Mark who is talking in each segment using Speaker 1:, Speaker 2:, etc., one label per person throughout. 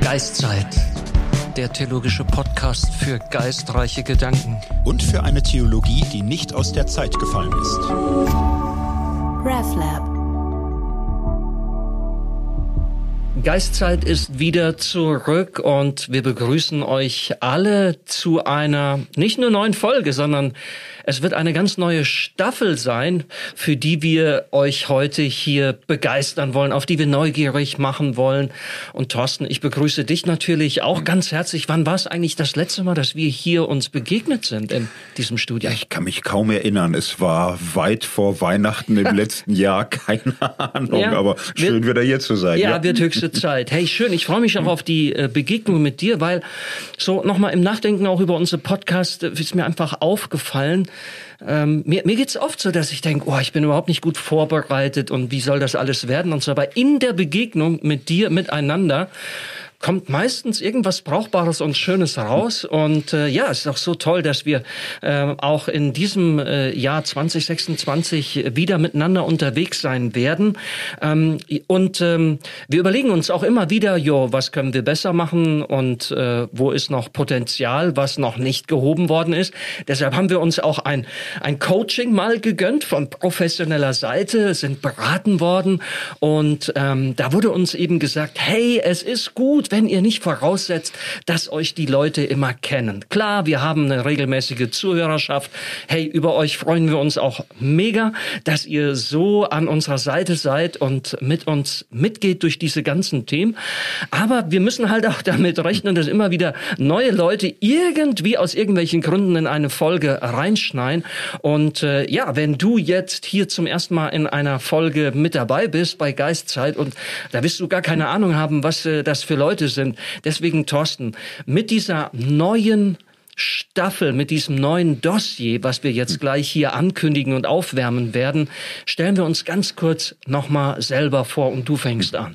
Speaker 1: Geistzeit, der theologische Podcast für geistreiche Gedanken.
Speaker 2: Und für eine Theologie, die nicht aus der Zeit gefallen ist.
Speaker 3: RefLab.
Speaker 1: Geistzeit ist wieder zurück und wir begrüßen euch alle zu einer nicht nur neuen Folge, sondern es wird eine ganz neue Staffel sein, für die wir euch heute hier begeistern wollen, auf die wir neugierig machen wollen. Und Thorsten, ich begrüße dich natürlich auch ganz herzlich. Wann war es eigentlich das letzte Mal, dass wir hier uns begegnet sind in diesem Studio?
Speaker 2: Ja, ich kann mich kaum erinnern. Es war weit vor Weihnachten im letzten Jahr. Keine Ahnung, ja, aber schön wieder hier zu sein.
Speaker 1: Ja, wird höchste Zeit. Hey, schön. Ich freue mich auch auf die Begegnung mit dir, weil so nochmal im Nachdenken auch über unsere Podcast ist mir einfach aufgefallen. Mir geht's oft so, dass ich denke, ich bin überhaupt nicht gut vorbereitet und wie soll das alles werden und so. Aber in der Begegnung mit dir, miteinander, kommt meistens irgendwas Brauchbares und Schönes raus. Und es ist auch so toll, dass wir auch in diesem Jahr 2026 wieder miteinander unterwegs sein werden. Wir überlegen uns auch immer wieder, was können wir besser machen und wo ist noch Potenzial, was noch nicht gehoben worden ist. Deshalb haben wir uns auch ein Coaching mal gegönnt von professioneller Seite, sind beraten worden. Und da wurde uns eben gesagt, hey, es ist gut, wenn ihr nicht voraussetzt, dass euch die Leute immer kennen. Klar, wir haben eine regelmäßige Zuhörerschaft. Hey, über euch freuen wir uns auch mega, dass ihr so an unserer Seite seid und mit uns mitgeht durch diese ganzen Themen. Aber wir müssen halt auch damit rechnen, dass immer wieder neue Leute irgendwie aus irgendwelchen Gründen in eine Folge reinschneiden. Und wenn du jetzt hier zum ersten Mal in einer Folge mit dabei bist bei Geistzeit und da wirst du gar keine Ahnung haben, was das für Leute sind. Deswegen, Thorsten, mit dieser neuen Staffel, mit diesem neuen Dossier, was wir jetzt gleich hier ankündigen und aufwärmen werden, stellen wir uns ganz kurz nochmal selber vor und du fängst an.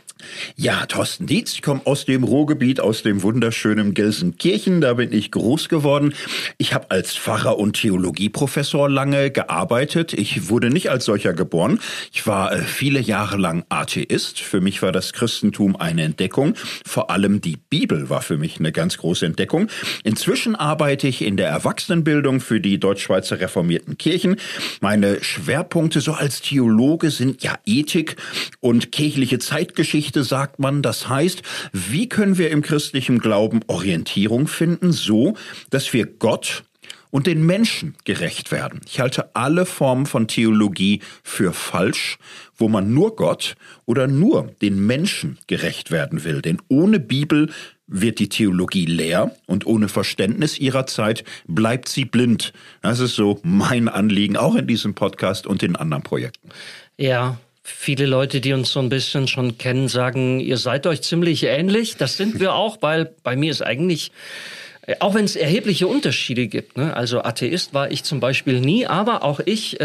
Speaker 2: Ja, Thorsten Dietz, ich komme aus dem Ruhrgebiet, aus dem wunderschönen Gelsenkirchen, da bin ich groß geworden. Ich habe als Pfarrer und Theologieprofessor lange gearbeitet. Ich wurde nicht als solcher geboren. Ich war viele Jahre lang Atheist. Für mich war das Christentum eine Entdeckung. Vor allem die Bibel war für mich eine ganz große Entdeckung. Inzwischen arbeite ich in der Erwachsenenbildung für die Deutschschweizer Reformierten Kirchen. Meine Schwerpunkte so als Theologe sind ja Ethik und kirchliche Zeitgeschichte, sagt man. Das heißt, wie können wir im christlichen Glauben Orientierung finden, so dass wir Gott und den Menschen gerecht werden. Ich halte alle Formen von Theologie für falsch, wo man nur Gott oder nur den Menschen gerecht werden will. Denn ohne Bibel wird die Theologie leer und ohne Verständnis ihrer Zeit bleibt sie blind. Das ist so mein Anliegen, auch in diesem Podcast und in anderen Projekten.
Speaker 1: Ja. Viele Leute, die uns so ein bisschen schon kennen, sagen, ihr seid euch ziemlich ähnlich. Das sind wir auch, weil bei mir ist eigentlich, auch wenn es erhebliche Unterschiede gibt, ne? Also Atheist war ich zum Beispiel nie, aber auch ich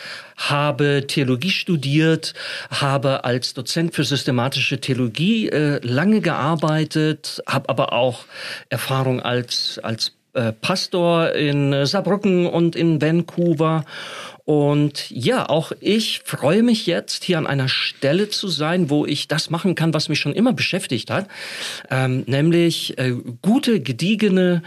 Speaker 1: habe Theologie studiert, habe als Dozent für systematische Theologie lange gearbeitet, habe aber auch Erfahrung als Pastor in Saarbrücken und in Vancouver. Und ja, auch ich freue mich jetzt, hier an einer Stelle zu sein, wo ich das machen kann, was mich schon immer beschäftigt hat, nämlich gute, gediegene,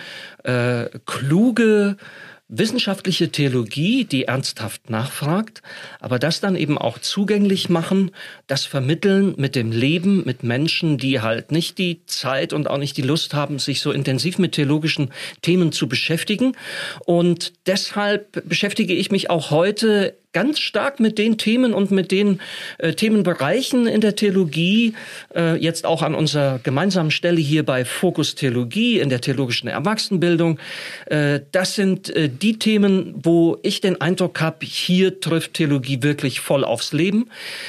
Speaker 1: kluge, wissenschaftliche Theologie, die ernsthaft nachfragt, aber das dann eben auch zugänglich machen, das vermitteln mit dem Leben, mit Menschen, die halt nicht die Zeit und auch nicht die Lust haben, sich so intensiv mit theologischen Themen zu beschäftigen. Und deshalb beschäftige ich mich auch heute ganz stark mit den Themen und mit den Themenbereichen in der Theologie, jetzt auch an unserer gemeinsamen Stelle hier bei Fokus Theologie in der theologischen Erwachsenenbildung. Das sind die Themen, wo ich den Eindruck habe, hier trifft Theologie wirklich voll aufs Leben.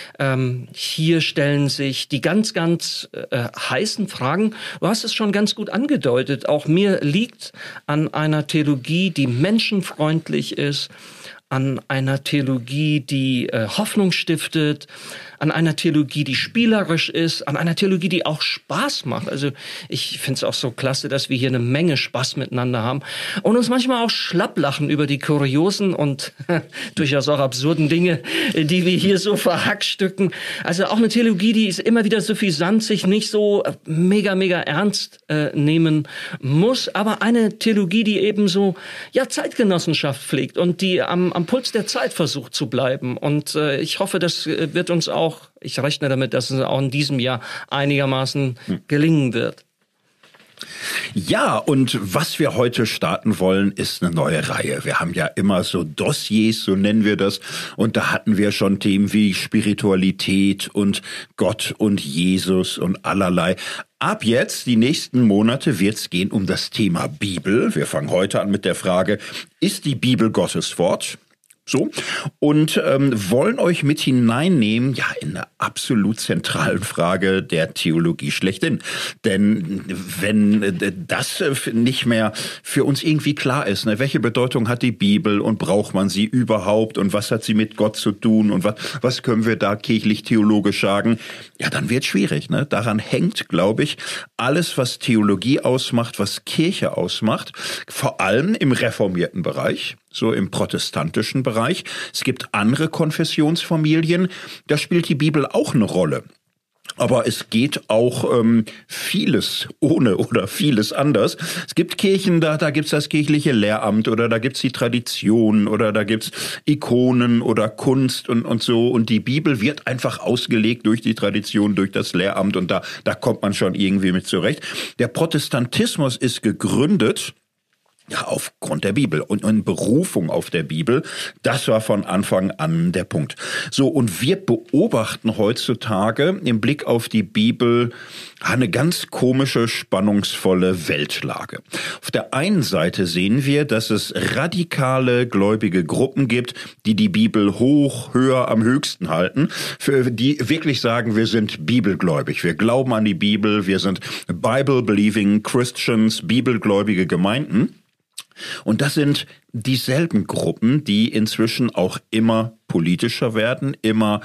Speaker 1: Hier stellen sich die ganz, ganz heißen Fragen. Du hast es schon ganz gut angedeutet. Auch mir liegt an einer Theologie, die menschenfreundlich ist, an einer Theologie, die Hoffnung stiftet, an einer Theologie, die spielerisch ist, an einer Theologie, die auch Spaß macht. Also ich finde es auch so klasse, dass wir hier eine Menge Spaß miteinander haben und uns manchmal auch schlapp lachen über die kuriosen und durchaus auch absurden Dinge, die wir hier so verhackstücken. Also auch eine Theologie, die ist immer wieder suffisant, sich nicht so mega ernst nehmen muss, aber eine Theologie, die eben so Zeitgenossenschaft pflegt und die am Puls der Zeit versucht zu bleiben. Und ich hoffe, das wird uns auch, ich rechne damit, dass es auch in diesem Jahr einigermaßen gelingen wird.
Speaker 2: Ja, und was wir heute starten wollen, ist eine neue Reihe. Wir haben ja immer so Dossiers, so nennen wir das. Und da hatten wir schon Themen wie Spiritualität und Gott und Jesus und allerlei. Ab jetzt, die nächsten Monate, wird es gehen um das Thema Bibel. Wir fangen heute an mit der Frage, ist die Bibel Gottes Wort? So, und wollen euch mit hineinnehmen, in eine absolut zentralen Frage der Theologie schlechthin. Denn wenn das nicht mehr für uns irgendwie klar ist, welche Bedeutung hat die Bibel und braucht man sie überhaupt und was hat sie mit Gott zu tun und was können wir da kirchlich-theologisch sagen, dann wird es schwierig. Daran hängt, glaube ich, alles, was Theologie ausmacht, was Kirche ausmacht, vor allem im reformierten Bereich, so im protestantischen Bereich. Es gibt andere Konfessionsfamilien, da spielt die Bibel auch eine Rolle. Aber es geht auch vieles ohne oder vieles anders. Es gibt Kirchen, da gibt's das kirchliche Lehramt oder da gibt's die Tradition oder da gibt's Ikonen oder Kunst und so. Und die Bibel wird einfach ausgelegt durch die Tradition, durch das Lehramt und da kommt man schon irgendwie mit zurecht. Der Protestantismus ist gegründet aufgrund der Bibel und in Berufung auf der Bibel. Das war von Anfang an der Punkt. So, und wir beobachten heutzutage im Blick auf die Bibel eine ganz komische, spannungsvolle Weltlage. Auf der einen Seite sehen wir, dass es radikale gläubige Gruppen gibt, die die Bibel höher, am höchsten halten, für die wirklich sagen, wir sind bibelgläubig, wir glauben an die Bibel, wir sind Bible-believing Christians, bibelgläubige Gemeinden. Und das sind dieselben Gruppen, die inzwischen auch immer politischer werden, immer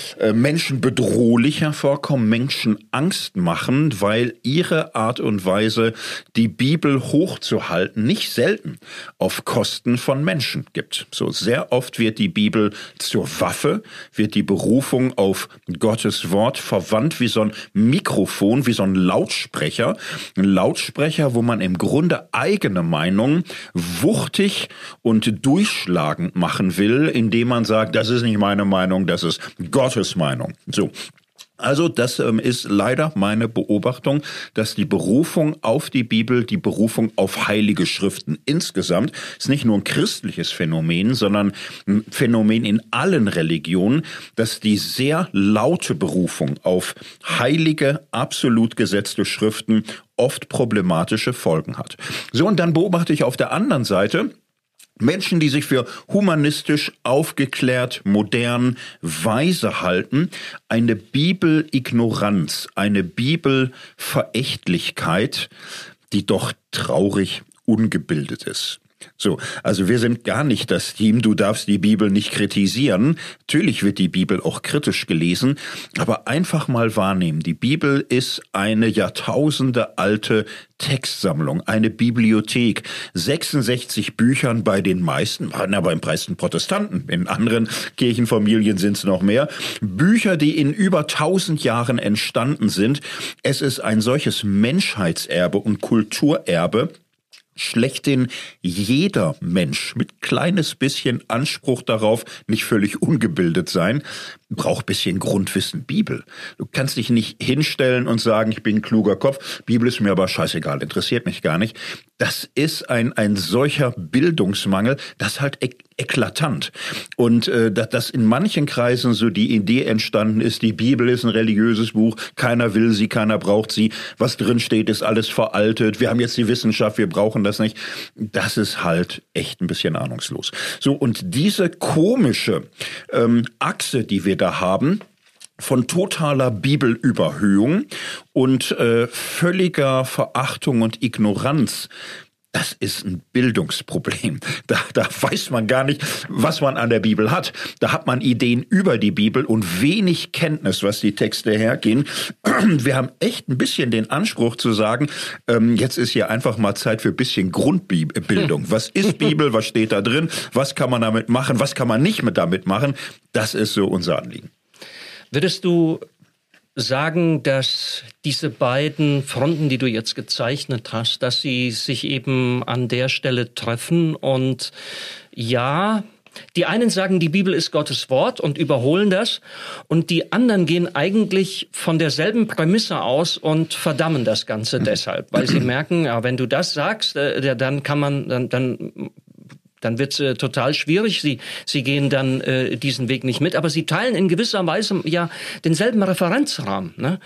Speaker 2: menschenbedrohlicher vorkommen, Menschen Angst machen, weil ihre Art und Weise, die Bibel hochzuhalten, nicht selten auf Kosten von Menschen gibt. So sehr oft wird die Bibel zur Waffe, wird die Berufung auf Gottes Wort verwandt wie so ein Mikrofon, wie so ein Lautsprecher. Ein Lautsprecher, wo man im Grunde eigene Meinung wuchtig und durchschlagend machen will, indem man sagt, das ist nicht meine Meinung, das ist Gottes Meinung. So. Also das ist leider meine Beobachtung, dass die Berufung auf die Bibel, die Berufung auf heilige Schriften insgesamt, ist nicht nur ein christliches Phänomen, sondern ein Phänomen in allen Religionen, dass die sehr laute Berufung auf heilige, absolut gesetzte Schriften oft problematische Folgen hat. So, und dann beobachte ich auf der anderen Seite Menschen, die sich für humanistisch, aufgeklärt, modern, weise halten, eine Bibelignoranz, eine Bibelverächtlichkeit, die doch traurig ungebildet ist. So, also wir sind gar nicht das Team, du darfst die Bibel nicht kritisieren. Natürlich wird die Bibel auch kritisch gelesen, aber einfach mal wahrnehmen, die Bibel ist eine Jahrtausende alte Textsammlung, eine Bibliothek, 66 Büchern bei den meisten, aber im meisten Protestanten, in anderen Kirchenfamilien sind es noch mehr, Bücher, die in über 1000 Jahren entstanden sind. Es ist ein solches Menschheitserbe und Kulturerbe, schlechthin jeder Mensch mit kleines bisschen Anspruch darauf, nicht völlig ungebildet sein, braucht bisschen Grundwissen Bibel. Du kannst dich nicht hinstellen und sagen, ich bin ein kluger Kopf, Bibel ist mir aber scheißegal, interessiert mich gar nicht. Das ist ein solcher Bildungsmangel, das halt eklatant. Und dass in manchen Kreisen so die Idee entstanden ist, die Bibel ist ein religiöses Buch, keiner will sie, keiner braucht sie, was drin steht, ist alles veraltet, wir haben jetzt die Wissenschaft, wir brauchen das nicht. Das ist halt echt ein bisschen ahnungslos. So, und diese komische Achse, die wir da haben, von totaler Bibelüberhöhung und völliger Verachtung und Ignoranz, das ist ein Bildungsproblem. Da weiß man gar nicht, was man an der Bibel hat. Da hat man Ideen über die Bibel und wenig Kenntnis, was die Texte hergehen. Wir haben echt ein bisschen den Anspruch zu sagen, jetzt ist hier einfach mal Zeit für ein bisschen Grundbildung. Was ist Bibel? Was steht da drin? Was kann man damit machen? Was kann man nicht damit machen? Das ist so unser Anliegen.
Speaker 1: Würdest du sagen, dass diese beiden Fronten, die du jetzt gezeichnet hast, dass sie sich eben an der Stelle treffen und ja, die einen sagen, die Bibel ist Gottes Wort und überholen das und die anderen gehen eigentlich von derselben Prämisse aus und verdammen das Ganze deshalb, weil sie merken, ja, wenn du das sagst, dann kann man, dann wird's total schwierig. Sie gehen dann diesen Weg nicht mit, aber sie teilen in gewisser Weise ja denselben Referenzrahmen, ne?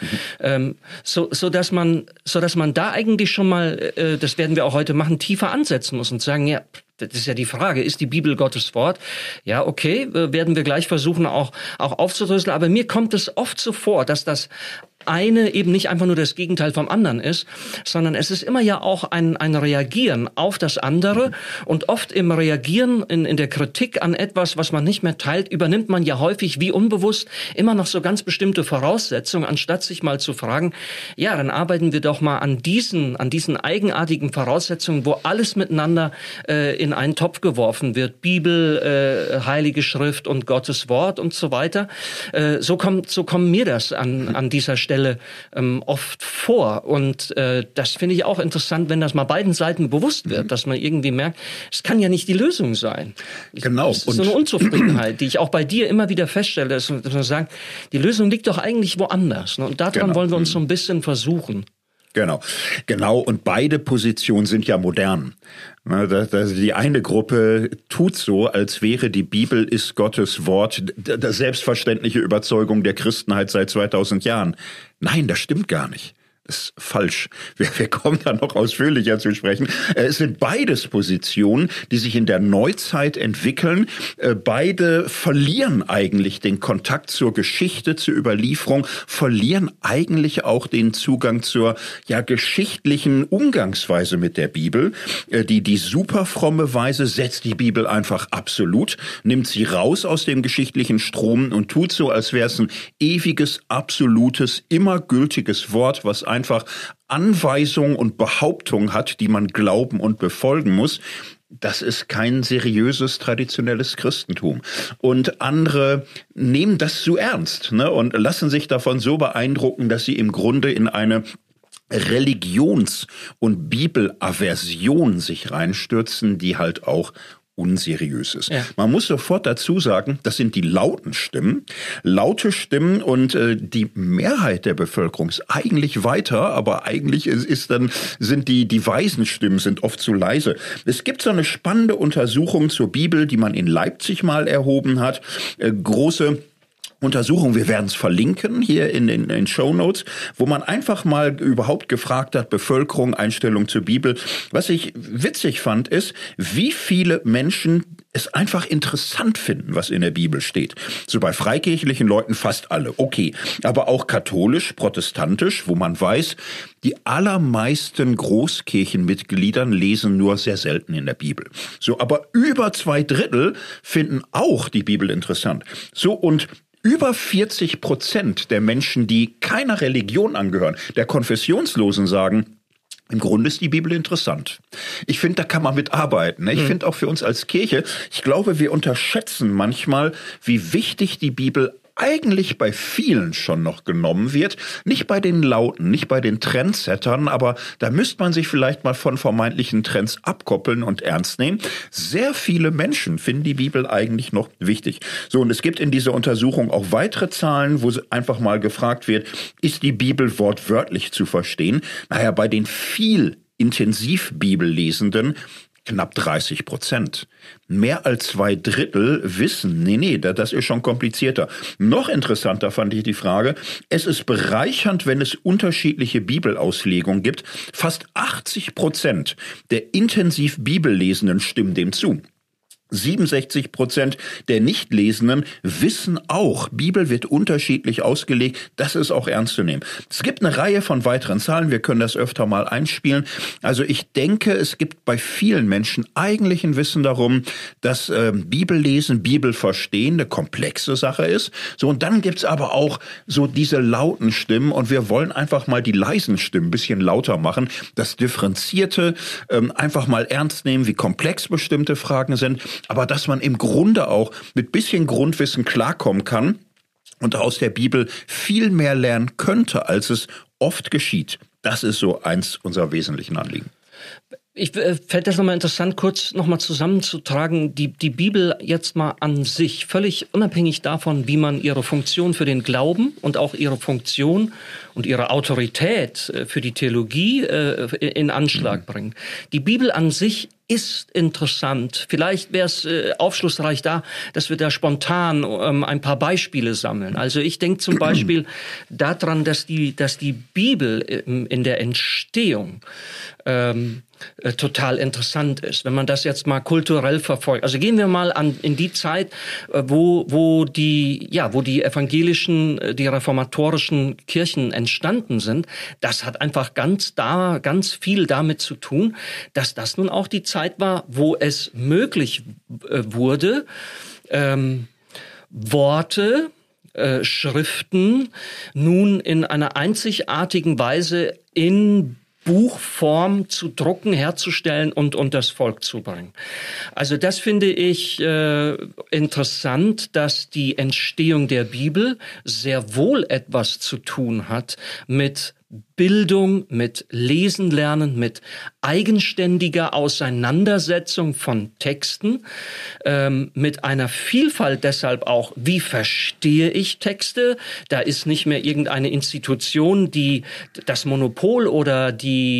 Speaker 1: So dass man da eigentlich schon mal, das werden wir auch heute machen, tiefer ansetzen muss und sagen, ja, das ist ja die Frage, ist die Bibel Gottes Wort? Ja, okay, werden wir gleich versuchen auch aufzudröseln, aber mir kommt es oft so vor, dass das eine eben nicht einfach nur das Gegenteil vom anderen ist, sondern es ist immer ja auch ein Reagieren auf das andere und oft im Reagieren in der Kritik an etwas, was man nicht mehr teilt, übernimmt man ja häufig wie unbewusst immer noch so ganz bestimmte Voraussetzungen, anstatt sich mal zu fragen, ja, dann arbeiten wir doch mal an diesen eigenartigen Voraussetzungen, wo alles miteinander in einen Topf geworfen wird, Bibel, Heilige Schrift und Gottes Wort und so weiter. So kommt mir das an dieser Stelle oft vor. Und das finde ich auch interessant, wenn das mal beiden Seiten bewusst wird, dass man irgendwie merkt, es kann ja nicht die Lösung sein.
Speaker 2: Genau.
Speaker 1: Das ist so eine Unzufriedenheit, die ich auch bei dir immer wieder feststelle, dass man sagt, die Lösung liegt doch eigentlich woanders. Und daran wollen wir uns so ein bisschen versuchen.
Speaker 2: Genau. Und beide Positionen sind ja modern. Die eine Gruppe tut so, als wäre die Bibel ist Gottes Wort, die selbstverständliche Überzeugung der Christenheit seit 2000 Jahren. Nein, das stimmt gar nicht. Das ist falsch. Wir kommen da noch ausführlicher zu sprechen. Es sind beides Positionen, die sich in der Neuzeit entwickeln. Beide verlieren eigentlich den Kontakt zur Geschichte, zur Überlieferung, verlieren eigentlich auch den Zugang zur geschichtlichen Umgangsweise mit der Bibel. Die super fromme Weise setzt die Bibel einfach absolut, nimmt sie raus aus dem geschichtlichen Strom und tut so, als wäre es ein ewiges, absolutes, immer gültiges Wort, was einfach Anweisungen und Behauptungen hat, die man glauben und befolgen muss. Das ist kein seriöses, traditionelles Christentum. Und andere nehmen das zu ernst, ne, und lassen sich davon so beeindrucken, dass sie im Grunde in eine Religions- und Bibelaversion sich reinstürzen, die halt auch unseriös ist. Ja. Man muss sofort dazu sagen, das sind die laute Stimmen und die Mehrheit der Bevölkerung ist eigentlich weiter, aber eigentlich sind die weisen Stimmen sind oft zu leise. Es gibt so eine spannende Untersuchung zur Bibel, die man in Leipzig mal erhoben hat, große Untersuchung, wir werden es verlinken hier in den Shownotes, wo man einfach mal überhaupt gefragt hat, Bevölkerung, Einstellung zur Bibel. Was ich witzig fand, ist, wie viele Menschen es einfach interessant finden, was in der Bibel steht. So bei freikirchlichen Leuten fast alle, okay. Aber auch katholisch, protestantisch, wo man weiß, die allermeisten Großkirchenmitgliedern lesen nur sehr selten in der Bibel. So, aber über 2/3 finden auch die Bibel interessant. So, und über 40% der Menschen, die keiner Religion angehören, der Konfessionslosen, sagen, im Grunde ist die Bibel interessant. Ich finde, da kann man mitarbeiten. Ich finde auch für uns als Kirche, ich glaube, wir unterschätzen manchmal, wie wichtig die Bibel eigentlich bei vielen schon noch genommen wird. Nicht bei den Lauten, nicht bei den Trendsettern, aber da müsste man sich vielleicht mal von vermeintlichen Trends abkoppeln und ernst nehmen. Sehr viele Menschen finden die Bibel eigentlich noch wichtig. So, und es gibt in dieser Untersuchung auch weitere Zahlen, wo einfach mal gefragt wird, ist die Bibel wortwörtlich zu verstehen? Naja, bei den viel intensiv Bibellesenden knapp 30%. Mehr als 2/3 wissen, nee, das ist schon komplizierter. Noch interessanter fand ich die Frage, es ist bereichernd, wenn es unterschiedliche Bibelauslegungen gibt. Fast 80% der intensiv Bibellesenden stimmen dem zu. 67% der Nichtlesenden wissen auch, Bibel wird unterschiedlich ausgelegt, das ist auch ernst zu nehmen. Es gibt eine Reihe von weiteren Zahlen, wir können das öfter mal einspielen. Also ich denke, es gibt bei vielen Menschen eigentlich ein Wissen darum, dass Bibellesen, Bibel verstehen eine komplexe Sache ist. So, und dann gibt's aber auch so diese lauten Stimmen und wir wollen einfach mal die leisen Stimmen ein bisschen lauter machen, das Differenzierte einfach mal ernst nehmen, wie komplex bestimmte Fragen sind, aber dass man im Grunde auch mit bisschen Grundwissen klarkommen kann und aus der Bibel viel mehr lernen könnte, als es oft geschieht. Das ist so eins unserer wesentlichen Anliegen.
Speaker 1: Ich fände das nochmal interessant, kurz nochmal zusammenzutragen, die Bibel jetzt mal an sich, völlig unabhängig davon, wie man ihre Funktion für den Glauben und auch ihre Funktion und ihre Autorität für die Theologie in Anschlag bringt. Die Bibel an sich ist interessant. Vielleicht wäre es aufschlussreich dass wir da spontan ein paar Beispiele sammeln. Also ich denke zum Beispiel daran, dass die Bibel in der Entstehung total interessant ist, wenn man das jetzt mal kulturell verfolgt. Also gehen wir mal in die Zeit, wo die evangelischen, die reformatorischen Kirchen entstanden sind. Das hat einfach ganz viel damit zu tun, dass das nun auch die Zeit war, wo es möglich wurde, Worte, Schriften nun in einer einzigartigen Weise in Buchform zu drucken, herzustellen und das Volk zu bringen. Also das finde ich interessant, dass die Entstehung der Bibel sehr wohl etwas zu tun hat mit Bildung, mit Lesen lernen, mit eigenständiger Auseinandersetzung von Texten, mit einer Vielfalt deshalb auch, wie verstehe ich Texte? Da ist nicht mehr irgendeine Institution, die das Monopol oder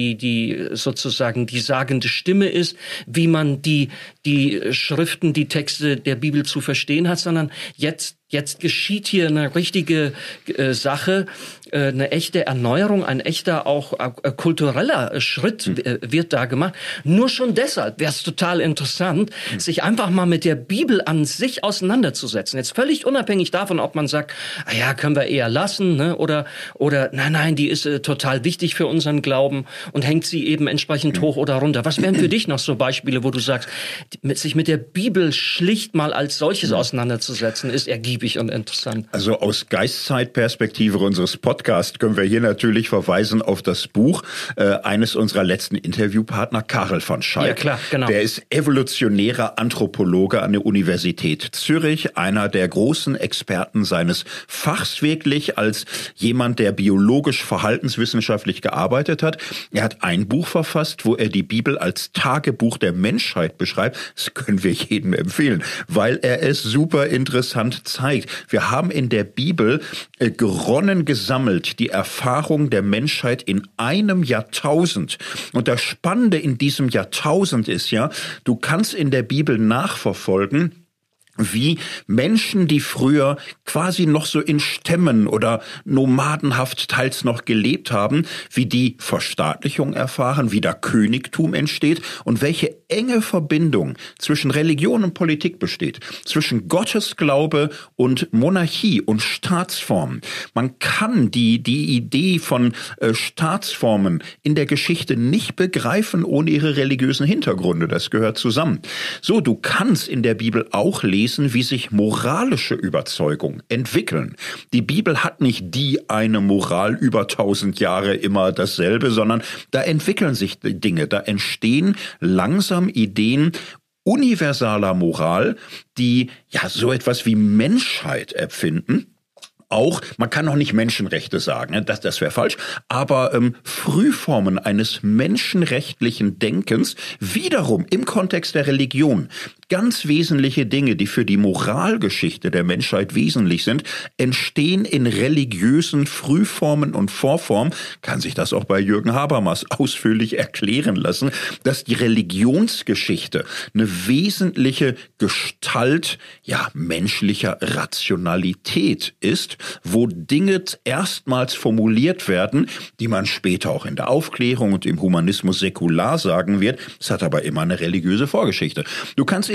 Speaker 1: die sozusagen die sagende Stimme ist, wie man die Schriften, die Texte der Bibel zu verstehen hat, sondern jetzt geschieht hier eine richtige Sache, eine echte Erneuerung, ein echter auch kultureller Schritt wird da gemacht. Nur schon deshalb wäre es total interessant, sich einfach mal mit der Bibel an sich auseinanderzusetzen. Jetzt völlig unabhängig davon, ob man sagt, können wir eher lassen, ne? Oder nein, die ist total wichtig für unseren Glauben und hängt sie eben entsprechend hoch oder runter. Was wären für dich noch so Beispiele, wo du sagst, sich mit der Bibel schlicht mal als solches auseinanderzusetzen, ist ergiebig und interessant?
Speaker 2: Also aus Geistzeitperspektive unseres Podcasts können wir hier natürlich verweisen auf das Buch eines unserer letzten Interviewpartner, Karel van Schalk.
Speaker 1: Ja, klar, genau.
Speaker 2: Der ist evolutionärer Anthropologe an der Universität Zürich, einer der großen Experten seines Fachs wirklich, als jemand, der biologisch verhaltenswissenschaftlich gearbeitet hat. Er hat ein Buch verfasst, wo er die Bibel als Tagebuch der Menschheit beschreibt. Das können wir jedem empfehlen, weil er es super interessant zeigt. Wir haben in der Bibel geronnen gesammelt die Erfahrung der Menschheit in einem Jahrtausend. Und das Spannende in diesem Jahrtausend ist ja, du kannst in der Bibel nachverfolgen, wie Menschen, die früher quasi noch so in Stämmen oder nomadenhaft teils noch gelebt haben, wie die Verstaatlichung erfahren, wie da Königtum entsteht und welche enge Verbindung zwischen Religion und Politik besteht, zwischen Gottesglaube und Monarchie und Staatsformen. Man kann die Idee von Staatsformen in der Geschichte nicht begreifen ohne ihre religiösen Hintergründe. Das gehört zusammen. So, du kannst in der Bibel auch lesen, wie sich moralische Überzeugungen entwickeln. Die Bibel hat nicht die eine Moral über 1000 Jahre immer dasselbe, sondern da entwickeln sich Dinge, da entstehen langsam Ideen universaler Moral, die ja so etwas wie Menschheit empfinden. Auch, man kann noch nicht Menschenrechte sagen, das wäre falsch, aber Frühformen eines menschenrechtlichen Denkens, wiederum im Kontext der Religion, ganz wesentliche Dinge, die für die Moralgeschichte der Menschheit wesentlich sind, entstehen in religiösen Frühformen und Vorformen. Kann sich das auch bei Jürgen Habermas ausführlich erklären lassen, dass die Religionsgeschichte eine wesentliche Gestalt menschlicher Rationalität ist, wo Dinge erstmals formuliert werden, die man später auch in der Aufklärung und im Humanismus säkular sagen wird. Es hat aber immer eine religiöse Vorgeschichte. Du kannst in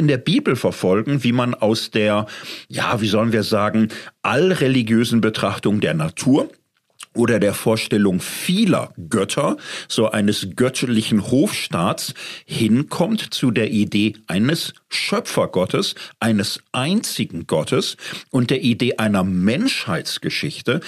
Speaker 2: in der Bibel verfolgen, wie man aus der, ja, wie sollen wir sagen, allreligiösen Betrachtung der Natur oder der Vorstellung vieler Götter, so eines göttlichen Hofstaats, hinkommt zu der Idee eines Schöpfergottes, eines einzigen Gottes und der Idee einer Menschheitsgeschichte,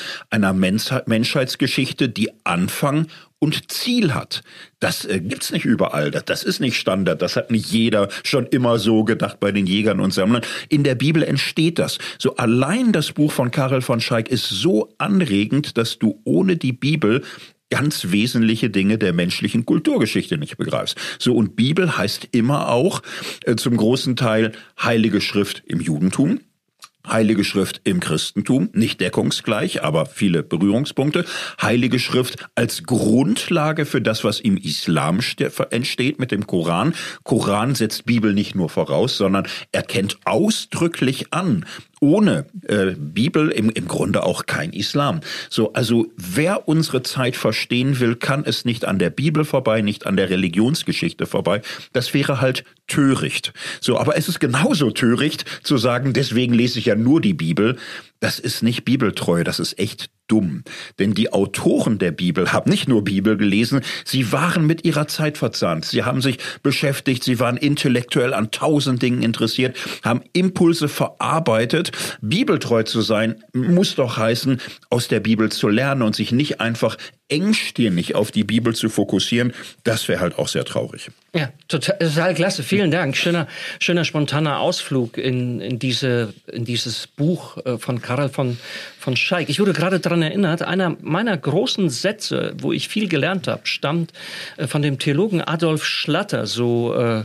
Speaker 2: die Anfang und Ziel hat. Das gibt's nicht überall. Das ist nicht Standard. Das hat nicht jeder schon immer so gedacht bei den Jägern und Sammlern. In der Bibel entsteht das. So allein das Buch von Karel von Schaik ist so anregend, dass du ohne die Bibel ganz wesentliche Dinge der menschlichen Kulturgeschichte nicht begreifst. So, und Bibel heißt immer auch zum großen Teil Heilige Schrift im Judentum. Heilige Schrift im Christentum, nicht deckungsgleich, aber viele Berührungspunkte. Heilige Schrift als Grundlage für das, was im Islam entsteht mit dem Koran. Koran setzt Bibel nicht nur voraus, sondern erkennt ausdrücklich an, ohne Bibel im Grunde auch kein Islam. So, also wer unsere Zeit verstehen will, kann es nicht an der Bibel vorbei, nicht an der Religionsgeschichte vorbei. Das wäre halt töricht. So, aber es ist genauso töricht zu sagen, deswegen lese ich ja nur die Bibel. Das ist nicht bibeltreu, das ist echt dumm. Denn die Autoren der Bibel haben nicht nur Bibel gelesen, sie waren mit ihrer Zeit verzahnt. Sie haben sich beschäftigt, sie waren intellektuell an 1000 Dingen interessiert, haben Impulse verarbeitet. Bibeltreu zu sein, muss doch heißen, aus der Bibel zu lernen und sich nicht einfach engstirnig auf die Bibel zu fokussieren. Das wäre halt auch sehr traurig.
Speaker 1: Ja, total klasse. Vielen Dank. Schöner spontaner Ausflug in dieses Buch von Karel von Schaik. Ich wurde gerade daran erinnert, einer meiner großen Sätze, wo ich viel gelernt habe, stammt von dem Theologen Adolf Schlatter, so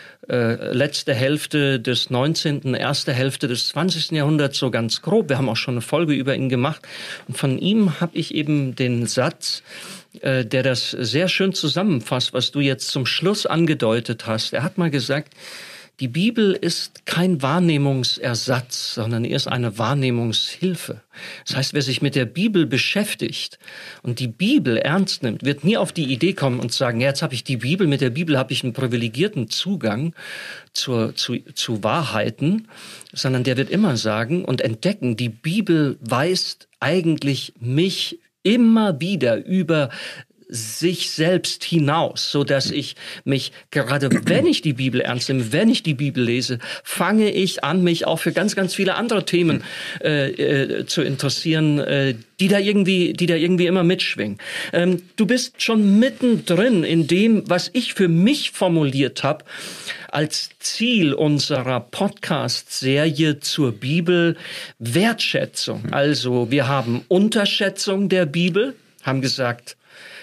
Speaker 1: letzte Hälfte des 19., erste Hälfte des 20. Jahrhunderts, so ganz grob. Wir haben auch schon eine Folge über ihn gemacht. Und von ihm habe ich eben den Satz, der das sehr schön zusammenfasst, was du jetzt zum Schluss angedeutet hast. Er hat mal gesagt, die Bibel ist kein Wahrnehmungsersatz, sondern eher eine Wahrnehmungshilfe. Das heißt, wer sich mit der Bibel beschäftigt und die Bibel ernst nimmt, wird nie auf die Idee kommen und sagen, ja, jetzt habe ich die Bibel, mit der Bibel habe ich einen privilegierten Zugang zu Wahrheiten, sondern der wird immer sagen und entdecken, die Bibel weist eigentlich mich immer wieder über sich selbst hinaus, so dass ich mich, gerade wenn ich die Bibel ernst nehme, wenn ich die Bibel lese, fange ich an, mich auch für ganz, ganz viele andere Themen zu interessieren, die da irgendwie immer mitschwingen. Du bist schon mittendrin in dem, was ich für mich formuliert habe, als Ziel unserer Podcast-Serie zur Bibel Wertschätzung. Also wir haben Unterschätzung der Bibel, haben gesagt,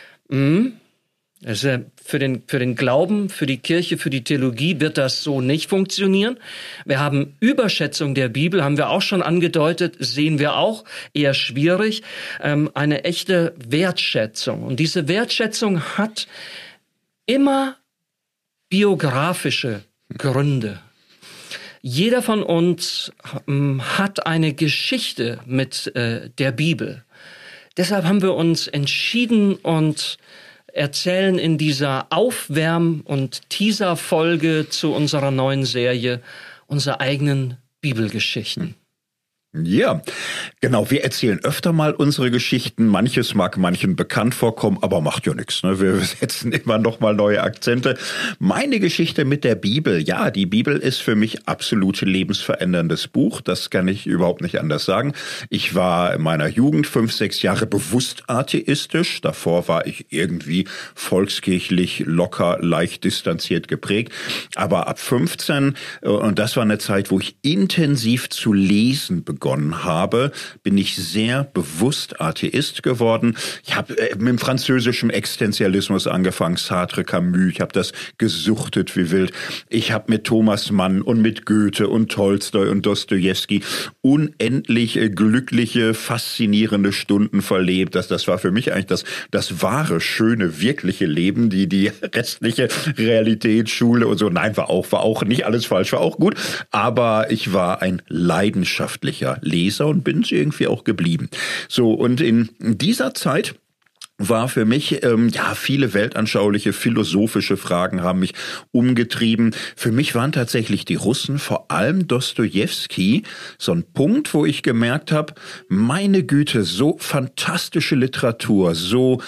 Speaker 1: also für den Glauben, für die Kirche, für die Theologie wird das so nicht funktionieren. Wir haben Überschätzung der Bibel, haben wir auch schon angedeutet, sehen wir auch, eher schwierig. Eine echte Wertschätzung. Und diese Wertschätzung hat immer biografische Gründe. Jeder von uns hat eine Geschichte mit der Bibel. Deshalb haben wir uns entschieden und erzählen in dieser Aufwärm- und Teaser-Folge zu unserer neuen Serie unsere eigenen Bibelgeschichten.
Speaker 2: Ja, genau. Wir erzählen öfter mal unsere Geschichten. Manches mag manchen bekannt vorkommen, aber macht ja nichts. Ne? Wir setzen immer noch mal neue Akzente. Meine Geschichte mit der Bibel. Ja, die Bibel ist für mich absolut lebensveränderndes Buch. Das kann ich überhaupt nicht anders sagen. Ich war in meiner Jugend 5, 6 Jahre bewusst atheistisch. Davor war ich irgendwie volkskirchlich, locker, leicht distanziert geprägt. Aber ab 15, und das war eine Zeit, wo ich intensiv zu lesen begonnen habe, bin ich sehr bewusst Atheist geworden. Ich habe mit dem französischen Existenzialismus angefangen, Sartre, Camus, ich habe das gesuchtet wie wild. Ich habe mit Thomas Mann und mit Goethe und Tolstoi und Dostojewski unendlich glückliche, faszinierende Stunden verlebt. Das war für mich eigentlich das wahre, schöne, wirkliche Leben, die restliche Realität, Schule und so. Nein, war auch nicht alles falsch, war auch gut. Aber ich war ein leidenschaftlicher Leser und bin es irgendwie auch geblieben. So, und in dieser Zeit war für mich, viele weltanschauliche, philosophische Fragen haben mich umgetrieben. Für mich waren tatsächlich die Russen, vor allem Dostojewski, so ein Punkt, wo ich gemerkt habe, meine Güte, so fantastische Literatur, so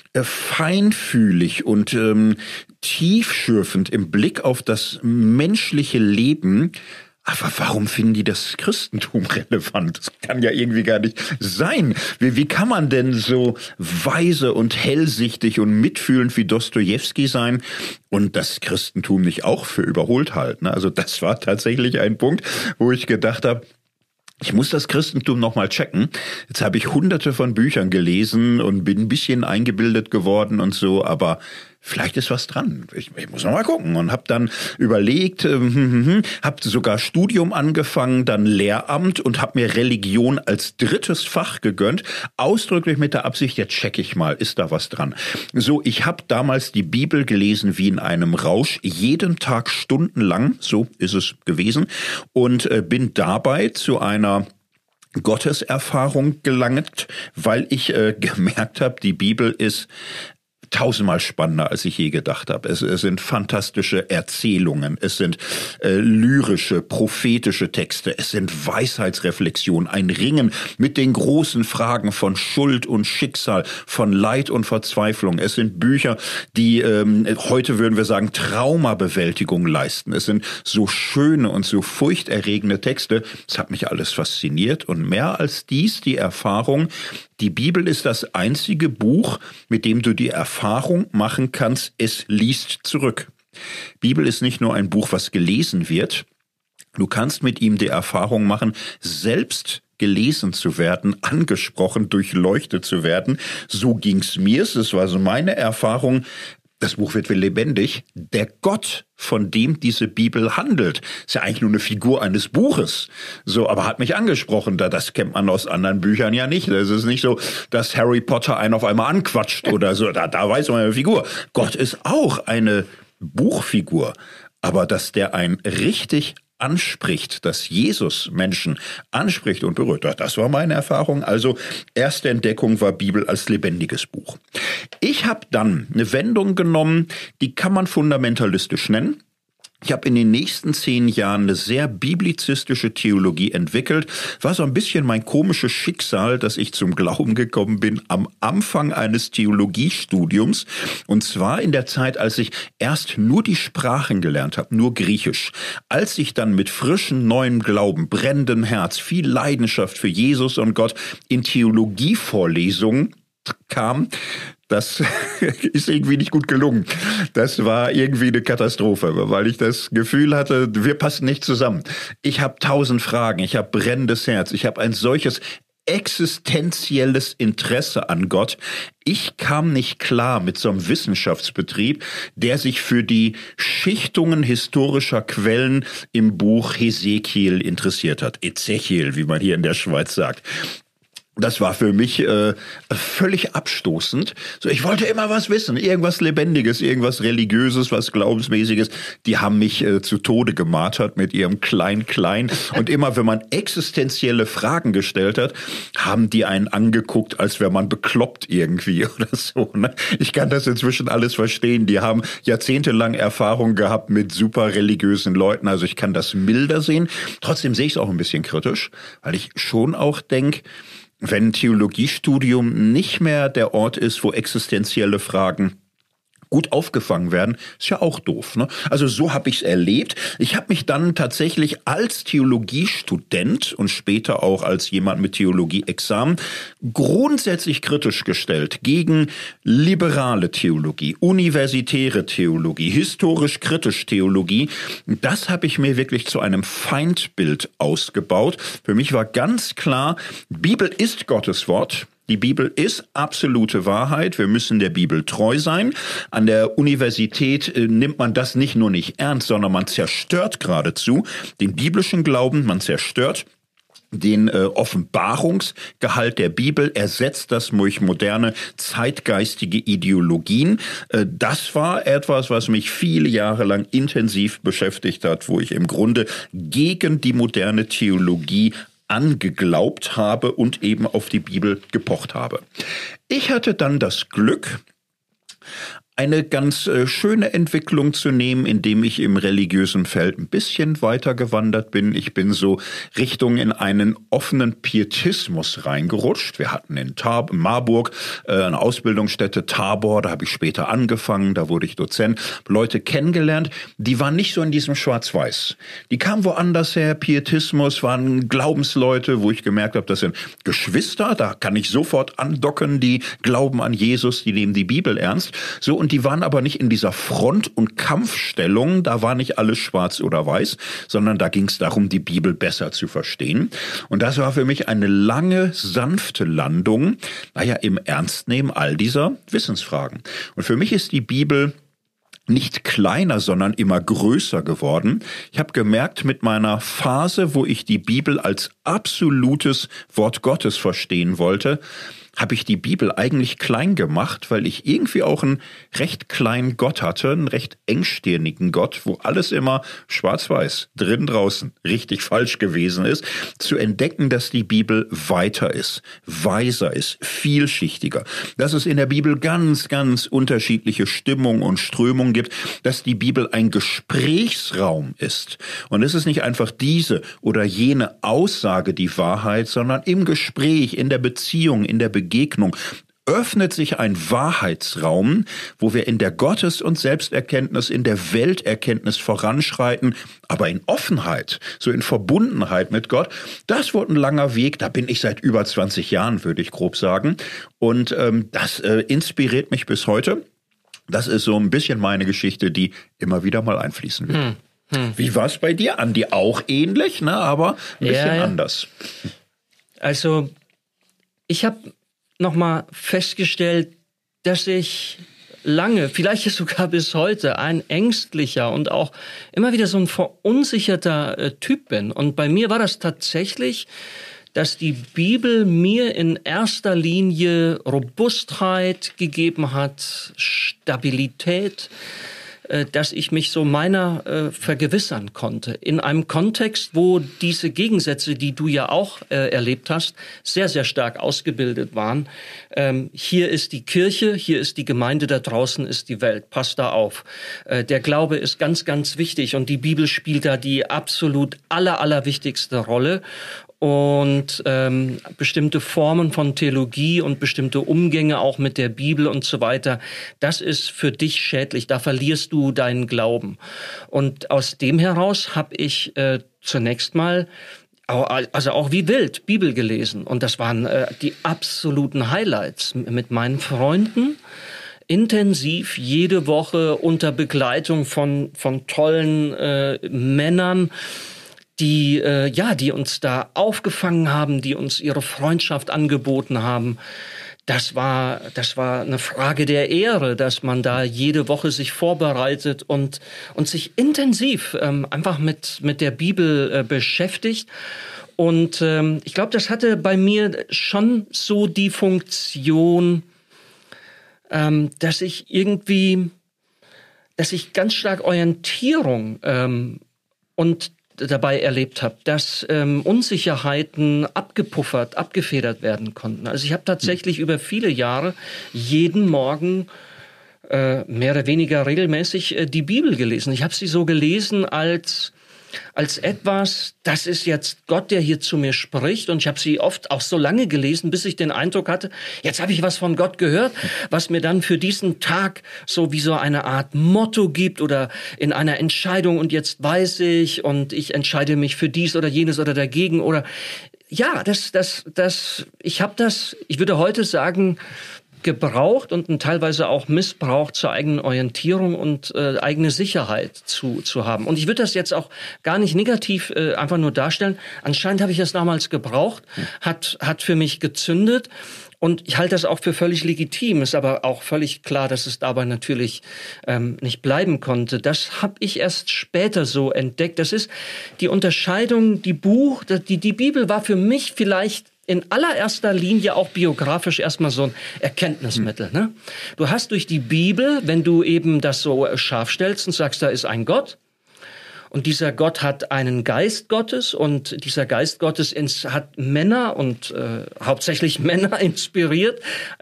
Speaker 2: feinfühlig und tiefschürfend im Blick auf das menschliche Leben. Aber warum finden die das Christentum relevant? Das kann ja irgendwie gar nicht sein. Wie kann man denn so weise und hellsichtig und mitfühlend wie Dostojewski sein und das Christentum nicht auch für überholt halten? Also das war tatsächlich ein Punkt, wo ich gedacht habe, ich muss das Christentum nochmal checken. Jetzt habe ich hunderte von Büchern gelesen und bin ein bisschen eingebildet geworden und so, aber vielleicht ist was dran. Ich muss noch mal gucken und habe dann überlegt, habe sogar Studium angefangen, dann Lehramt und habe mir Religion als drittes Fach gegönnt, ausdrücklich mit der Absicht, jetzt checke ich mal, ist da was dran. So, ich habe damals die Bibel gelesen wie in einem Rausch, jeden Tag stundenlang, so ist es gewesen, und bin dabei zu einer Gotteserfahrung gelangt, weil ich gemerkt habe, die Bibel ist tausendmal spannender, als ich je gedacht habe. Es sind fantastische Erzählungen, es sind lyrische, prophetische Texte, es sind Weisheitsreflexionen, ein Ringen mit den großen Fragen von Schuld und Schicksal, von Leid und Verzweiflung. Es sind Bücher, die heute würden wir sagen Traumabewältigung leisten. Es sind so schöne und so furchterregende Texte. Es hat mich alles fasziniert und mehr als dies die Erfahrung, die Bibel ist das einzige Buch, mit dem du die Erfahrung machen kannst, es liest zurück. Bibel ist nicht nur ein Buch, was gelesen wird. Du kannst mit ihm die Erfahrung machen, selbst gelesen zu werden, angesprochen, durchleuchtet zu werden. So ging's mir. Es war so meine Erfahrung. Das Buch wird lebendig. Der Gott, von dem diese Bibel handelt, ist ja eigentlich nur eine Figur eines Buches. So, aber hat mich angesprochen. Das kennt man aus anderen Büchern ja nicht. Es ist nicht so, dass Harry Potter einen auf einmal anquatscht oder so. Da weiß man eine Figur. Gott ist auch eine Buchfigur. Aber dass der einen richtig anspricht, dass Jesus Menschen anspricht und berührt. Das war meine Erfahrung. Also erste Entdeckung war Bibel als lebendiges Buch. Ich habe dann eine Wendung genommen, die kann man fundamentalistisch nennen. Ich habe in den nächsten 10 Jahren eine sehr biblizistische Theologie entwickelt. War so ein bisschen mein komisches Schicksal, dass ich zum Glauben gekommen bin am Anfang eines Theologiestudiums. Und zwar in der Zeit, als ich erst nur die Sprachen gelernt habe, nur Griechisch. Als ich dann mit frischem neuen Glauben, brennendem Herz, viel Leidenschaft für Jesus und Gott in Theologievorlesungen kam, das ist irgendwie nicht gut gelungen. Das war irgendwie eine Katastrophe, weil ich das Gefühl hatte, wir passen nicht zusammen. Ich habe 1000 Fragen, ich habe brennendes Herz, ich habe ein solches existenzielles Interesse an Gott. Ich kam nicht klar mit so einem Wissenschaftsbetrieb, der sich für die Schichtungen historischer Quellen im Buch Hesekiel interessiert hat. Ezechiel, wie man hier in der Schweiz sagt. Das war für mich völlig abstoßend. So, ich wollte immer was wissen, irgendwas Lebendiges, irgendwas Religiöses, was Glaubensmäßiges. Die haben mich zu Tode gemartert mit ihrem Klein-Klein. Und immer, wenn man existenzielle Fragen gestellt hat, haben die einen angeguckt, als wäre man bekloppt irgendwie oder so. Ne? Ich kann das inzwischen alles verstehen. Die haben jahrzehntelang Erfahrung gehabt mit super religiösen Leuten. Also ich kann das milder sehen. Trotzdem sehe ich es auch ein bisschen kritisch, weil ich schon auch denke, wenn ein Theologiestudium nicht mehr der Ort ist, wo existenzielle Fragen gut aufgefangen werden, ist ja auch doof. Ne? Also so habe ich es erlebt. Ich habe mich dann tatsächlich als Theologiestudent und später auch als jemand mit Theologieexamen grundsätzlich kritisch gestellt gegen liberale Theologie, universitäre Theologie, historisch kritisch Theologie. Das habe ich mir wirklich zu einem Feindbild ausgebaut. Für mich war ganz klar, Bibel ist Gottes Wort. Die Bibel ist absolute Wahrheit. Wir müssen der Bibel treu sein. An der Universität nimmt man das nicht nur nicht ernst, sondern man zerstört geradezu den biblischen Glauben. Man zerstört den Offenbarungsgehalt der Bibel, ersetzt das durch moderne, zeitgeistige Ideologien. Das war etwas, was mich viele Jahre lang intensiv beschäftigt hat, wo ich im Grunde gegen die moderne Theologie angeglaubt habe und eben auf die Bibel gepocht habe. Ich hatte dann das Glück, eine ganz schöne Entwicklung zu nehmen, indem ich im religiösen Feld ein bisschen weiter gewandert bin. Ich bin so Richtung in einen offenen Pietismus reingerutscht. Wir hatten in Marburg eine Ausbildungsstätte, Tabor, da habe ich später angefangen, da wurde ich Dozent, Leute kennengelernt, die waren nicht so in diesem Schwarz-Weiß. Die kamen woanders her, Pietismus, waren Glaubensleute, wo ich gemerkt habe, das sind Geschwister, da kann ich sofort andocken, die glauben an Jesus, die nehmen die Bibel ernst. So, und die waren aber nicht in dieser Front- und Kampfstellung, da war nicht alles schwarz oder weiß, sondern da ging es darum, die Bibel besser zu verstehen. Und das war für mich eine lange, sanfte Landung, im Ernstnehmen all dieser Wissensfragen. Und für mich ist die Bibel nicht kleiner, sondern immer größer geworden. Ich habe gemerkt, mit meiner Phase, wo ich die Bibel als absolutes Wort Gottes verstehen wollte, habe ich die Bibel eigentlich klein gemacht, weil ich irgendwie auch einen recht kleinen Gott hatte, einen recht engstirnigen Gott, wo alles immer schwarz-weiß, drin, draußen, richtig, falsch gewesen ist, zu entdecken, dass die Bibel weiter ist, weiser ist, vielschichtiger, dass es in der Bibel ganz, ganz unterschiedliche Stimmungen und Strömungen gibt, dass die Bibel ein Gesprächsraum ist. Und es ist nicht einfach diese oder jene Aussage die Wahrheit, sondern im Gespräch, in der Beziehung, in der Begegnung öffnet sich ein Wahrheitsraum, wo wir in der Gottes- und Selbsterkenntnis, in der Welterkenntnis voranschreiten, aber in Offenheit, so in Verbundenheit mit Gott. Das wurde ein langer Weg, da bin ich seit über 20 Jahren, würde ich grob sagen. Und das inspiriert mich bis heute. Das ist so ein bisschen meine Geschichte, die immer wieder mal einfließen wird. Wie war es bei dir, Andi? Auch ähnlich, ne? Aber ein bisschen anders.
Speaker 1: Also, ich habe nochmal festgestellt, dass ich lange, vielleicht sogar bis heute, ein ängstlicher und auch immer wieder so ein verunsicherter Typ bin. Und bei mir war das tatsächlich, dass die Bibel mir in erster Linie Robustheit gegeben hat, Stabilität, dass ich mich so meiner vergewissern konnte. In einem Kontext, wo diese Gegensätze, die du ja auch erlebt hast, sehr, sehr stark ausgebildet waren. Hier ist die Kirche, hier ist die Gemeinde, da draußen ist die Welt. Passt da auf. Der Glaube ist ganz, ganz wichtig und die Bibel spielt da die absolut allerwichtigste Rolle. Und bestimmte Formen von Theologie und bestimmte Umgänge auch mit der Bibel und so weiter, das ist für dich schädlich, da verlierst du deinen Glauben. Und aus dem heraus habe ich zunächst mal also auch wie wild Bibel gelesen. Und das waren die absoluten Highlights mit meinen Freunden. Intensiv jede Woche unter Begleitung von tollen Männern, die uns da aufgefangen haben, die uns ihre Freundschaft angeboten haben. Das war eine Frage der Ehre, dass man da jede Woche sich vorbereitet und sich intensiv einfach mit der Bibel beschäftigt. Und ich glaube, das hatte bei mir schon so die Funktion, dass ich ganz stark Orientierung und dabei erlebt habe, dass Unsicherheiten abgefedert werden konnten. Also ich habe tatsächlich über viele Jahre jeden Morgen mehr oder weniger regelmäßig die Bibel gelesen. Ich habe sie so gelesen als etwas, das ist jetzt Gott, der hier zu mir spricht. Und ich habe sie oft auch so lange gelesen, bis ich den Eindruck hatte, jetzt habe ich was von Gott gehört, was mir dann für diesen Tag so wie so eine Art Motto gibt oder in einer Entscheidung. Und jetzt weiß ich und ich entscheide mich für dies oder jenes oder dagegen. Oder ja, ich würde heute sagen, gebraucht und teilweise auch missbraucht zur eigenen Orientierung und eigene Sicherheit zu haben. Und ich würde das jetzt auch gar nicht negativ einfach nur darstellen. Anscheinend habe ich das damals gebraucht, hat für mich gezündet. Und ich halte das auch für völlig legitim, ist aber auch völlig klar, dass es dabei natürlich nicht bleiben konnte. Das habe ich erst später so entdeckt. Das ist die Unterscheidung, die Bibel war für mich vielleicht in allererster Linie auch biografisch erstmal so ein Erkenntnismittel. Ne? Du hast durch die Bibel, wenn du eben das so scharf stellst und sagst, da ist ein Gott, Und dieser Gott hat einen Geist Gottes und dieser Geist Gottes hat Männer und hauptsächlich Männer inspiriert,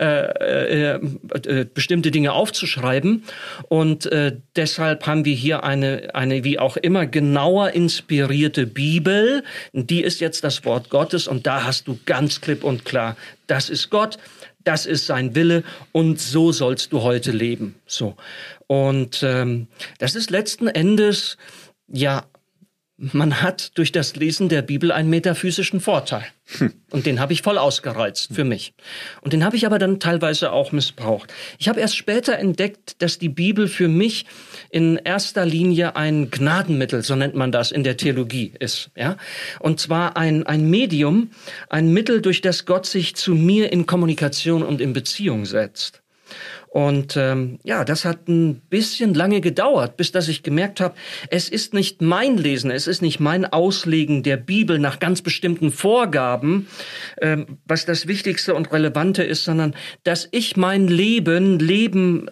Speaker 1: bestimmte Dinge aufzuschreiben. Und deshalb haben wir hier eine wie auch immer genauer inspirierte Bibel. Die ist jetzt das Wort Gottes und da hast du ganz klipp und klar, das ist Gott. Das ist sein Wille und so sollst du heute leben. So. Und das ist letzten Endes, ja, man hat durch das Lesen der Bibel einen metaphysischen Vorteil. Und den habe ich voll ausgereizt für mich. Und den habe ich aber dann teilweise auch missbraucht. Ich habe erst später entdeckt, dass die Bibel für mich in erster Linie ein Gnadenmittel, so nennt man das in der Theologie, ist. Ja? Und zwar ein Medium, ein Mittel, durch das Gott sich zu mir in Kommunikation und in Beziehung setzt. Und das hat ein bisschen lange gedauert, bis dass ich gemerkt habe, es ist nicht mein Lesen, es ist nicht mein Auslegen der Bibel nach ganz bestimmten Vorgaben, was das Wichtigste und Relevante ist, sondern dass ich mein Leben lesen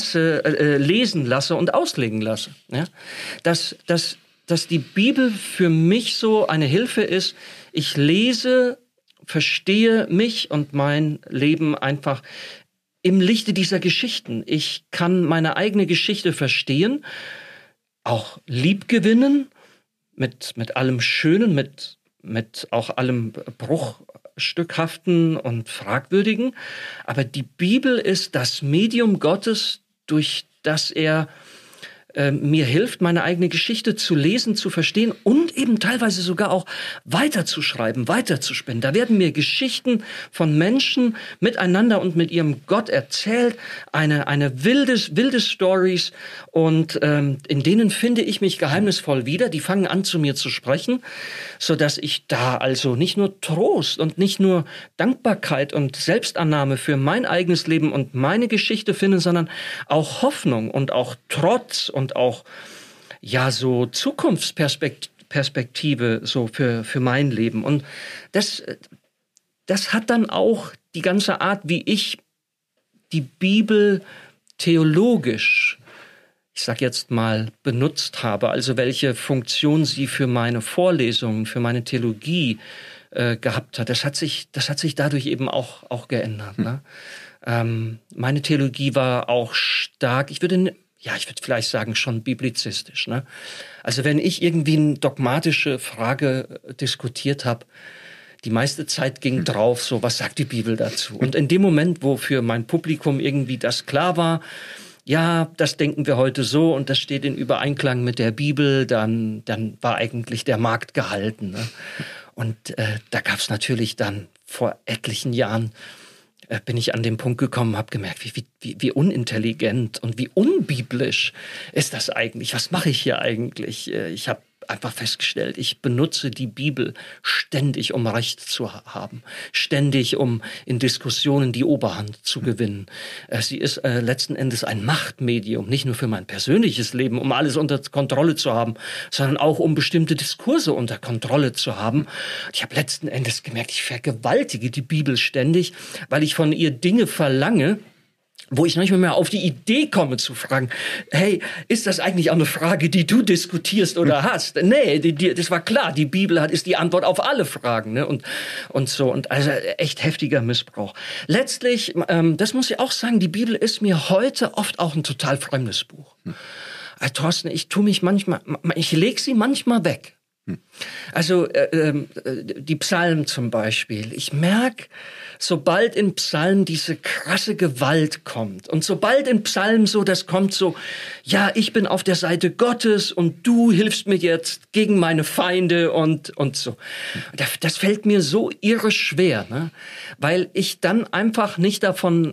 Speaker 1: lasse und auslegen lasse. Ja? Dass die Bibel für mich so eine Hilfe ist, ich lese, verstehe mich und mein Leben einfach im Lichte dieser Geschichten. Ich kann meine eigene Geschichte verstehen, auch liebgewinnen, mit allem Schönen, mit auch allem Bruchstückhaften und Fragwürdigen. Aber die Bibel ist das Medium Gottes, durch das er mir hilft, meine eigene Geschichte zu lesen, zu verstehen und eben teilweise sogar auch weiterzuschreiben, weiterzuspinnen. Da werden mir Geschichten von Menschen miteinander und mit ihrem Gott erzählt, eine wilde Stories und in denen finde ich mich geheimnisvoll wieder. Die fangen an, zu mir zu sprechen, sodass ich da also nicht nur Trost und nicht nur Dankbarkeit und Selbstannahme für mein eigenes Leben und meine Geschichte finde, sondern auch Hoffnung und auch Trotz und auch ja so Zukunftsperspektive so für mein Leben. Und das hat dann auch die ganze Art, wie ich die Bibel theologisch, ich sag jetzt mal, benutzt habe, also welche Funktion sie für meine Vorlesungen, für meine Theologie gehabt hat. Das hat sich dadurch eben auch geändert. Ne? Meine Theologie war auch stark, ich würde vielleicht sagen, schon biblizistisch. Ne? Also wenn ich irgendwie eine dogmatische Frage diskutiert habe, die meiste Zeit ging drauf, so was sagt die Bibel dazu? Und in dem Moment, wo für mein Publikum irgendwie das klar war, ja, das denken wir heute so und das steht in Übereinklang mit der Bibel, dann war eigentlich der Markt gehalten. Ne? Und da gab es natürlich dann vor etlichen Jahren, bin ich an den Punkt gekommen, habe gemerkt, wie unintelligent und wie unbiblisch ist das eigentlich? Was mache ich hier eigentlich? Ich habe einfach festgestellt, ich benutze die Bibel ständig, um Recht zu haben, ständig, um in Diskussionen die Oberhand zu gewinnen. Sie ist letzten Endes ein Machtmedium, nicht nur für mein persönliches Leben, um alles unter Kontrolle zu haben, sondern auch um bestimmte Diskurse unter Kontrolle zu haben. Ich habe letzten Endes gemerkt, ich vergewaltige die Bibel ständig, weil ich von ihr Dinge verlange, wo ich nicht mehr auf die Idee komme zu fragen, hey, ist das eigentlich auch eine Frage, die du diskutierst oder hast? Nee, das war klar, die Bibel ist die Antwort auf alle Fragen, ne? Und so, und also echt heftiger Missbrauch. Letztlich, das muss ich auch sagen, die Bibel ist mir heute oft auch ein total fremdes Buch. Thorsten, ich lege sie manchmal weg. Also die Psalmen zum Beispiel. Ich merke, sobald in Psalmen diese krasse Gewalt kommt und sobald in Psalmen so, das kommt so, ja, ich bin auf der Seite Gottes und du hilfst mir jetzt gegen meine Feinde und so. Das fällt mir so irre schwer, ne? Weil ich dann einfach nicht davon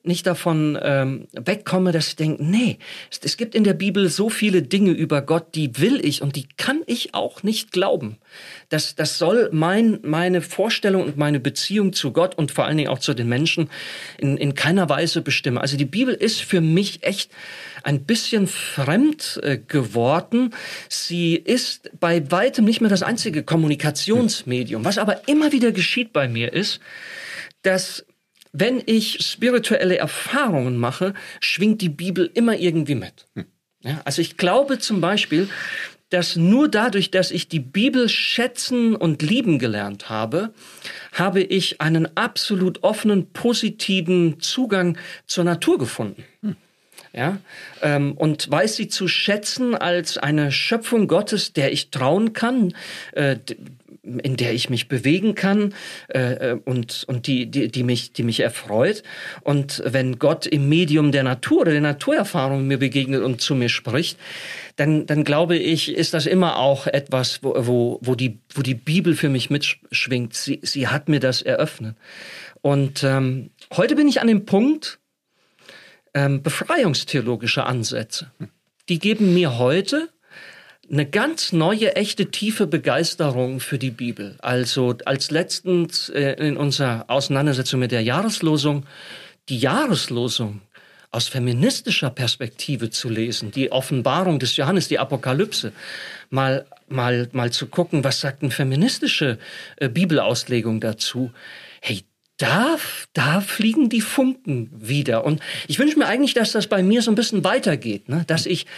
Speaker 1: wegkomme, dass ich denke, nee, es gibt in der Bibel so viele Dinge über Gott, die will ich und die kann ich auch nicht glauben. Das soll meine Vorstellung und meine Beziehung zu Gott und vor allen Dingen auch zu den Menschen in keiner Weise bestimmen. Also die Bibel ist für mich echt ein bisschen fremd geworden. Sie ist bei weitem nicht mehr das einzige Kommunikationsmedium. Was aber immer wieder geschieht bei mir ist, dass wenn ich spirituelle Erfahrungen mache, schwingt die Bibel immer irgendwie mit. Ja, also ich glaube zum Beispiel, dass nur dadurch, dass ich die Bibel schätzen und lieben gelernt habe, habe ich einen absolut offenen, positiven Zugang zur Natur gefunden. Ja, und weiß sie zu schätzen als eine Schöpfung Gottes, der ich trauen kann, in der ich mich bewegen kann, und die mich erfreut. Und wenn Gott im Medium der Natur oder der Naturerfahrung mir begegnet und zu mir spricht, dann glaube ich, ist das immer auch etwas, wo die Bibel für mich mitschwingt. Sie hat mir das eröffnet. Und heute bin ich an dem Punkt, befreiungstheologische Ansätze. Die geben mir heute eine ganz neue, echte, tiefe Begeisterung für die Bibel. Also als letztens in unserer Auseinandersetzung mit der Jahreslosung, die Jahreslosung aus feministischer Perspektive zu lesen, die Offenbarung des Johannes, die Apokalypse, mal zu gucken, was sagt eine feministische Bibelauslegung dazu. Hey, da fliegen die Funken wieder. Und ich wünsche mir eigentlich, dass das bei mir so ein bisschen weitergeht, ne? Dass ich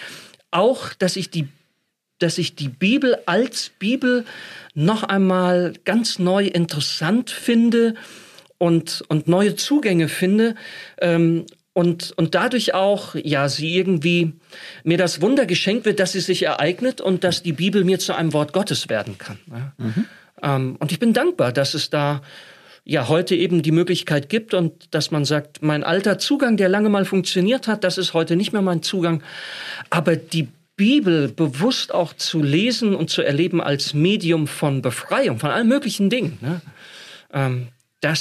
Speaker 1: die Bibel als Bibel noch einmal ganz neu interessant finde und neue Zugänge finde, und dadurch auch, ja, sie irgendwie mir das Wunder geschenkt wird, dass sie sich ereignet und dass die Bibel mir zu einem Wort Gottes werden kann. Ja? Und ich bin dankbar, dass es da ja heute eben die Möglichkeit gibt und dass man sagt, mein alter Zugang, der lange mal funktioniert hat, das ist heute nicht mehr mein Zugang. Aber die Bibel bewusst auch zu lesen und zu erleben als Medium von Befreiung, von allen möglichen Dingen, ne?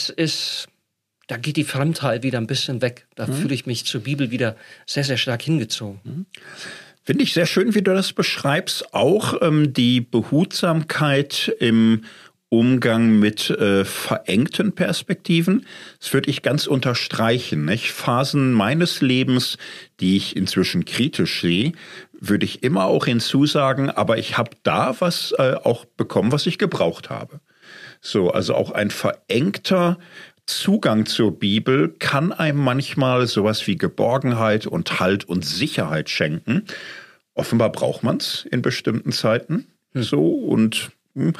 Speaker 1: Da geht die Fremdheit wieder ein bisschen weg. Da fühle ich mich zur Bibel wieder sehr, sehr stark hingezogen.
Speaker 2: Finde ich sehr schön, wie du das beschreibst. Auch die Behutsamkeit im Umgang mit verengten Perspektiven. Das würde ich ganz unterstreichen. Nicht? Phasen meines Lebens, die ich inzwischen kritisch sehe, würde ich immer auch hinzusagen, aber ich habe da was auch bekommen, was ich gebraucht habe. So, also auch ein verengter Zugang zur Bibel kann einem manchmal sowas wie Geborgenheit und Halt und Sicherheit schenken. Offenbar braucht man es in bestimmten Zeiten. So, und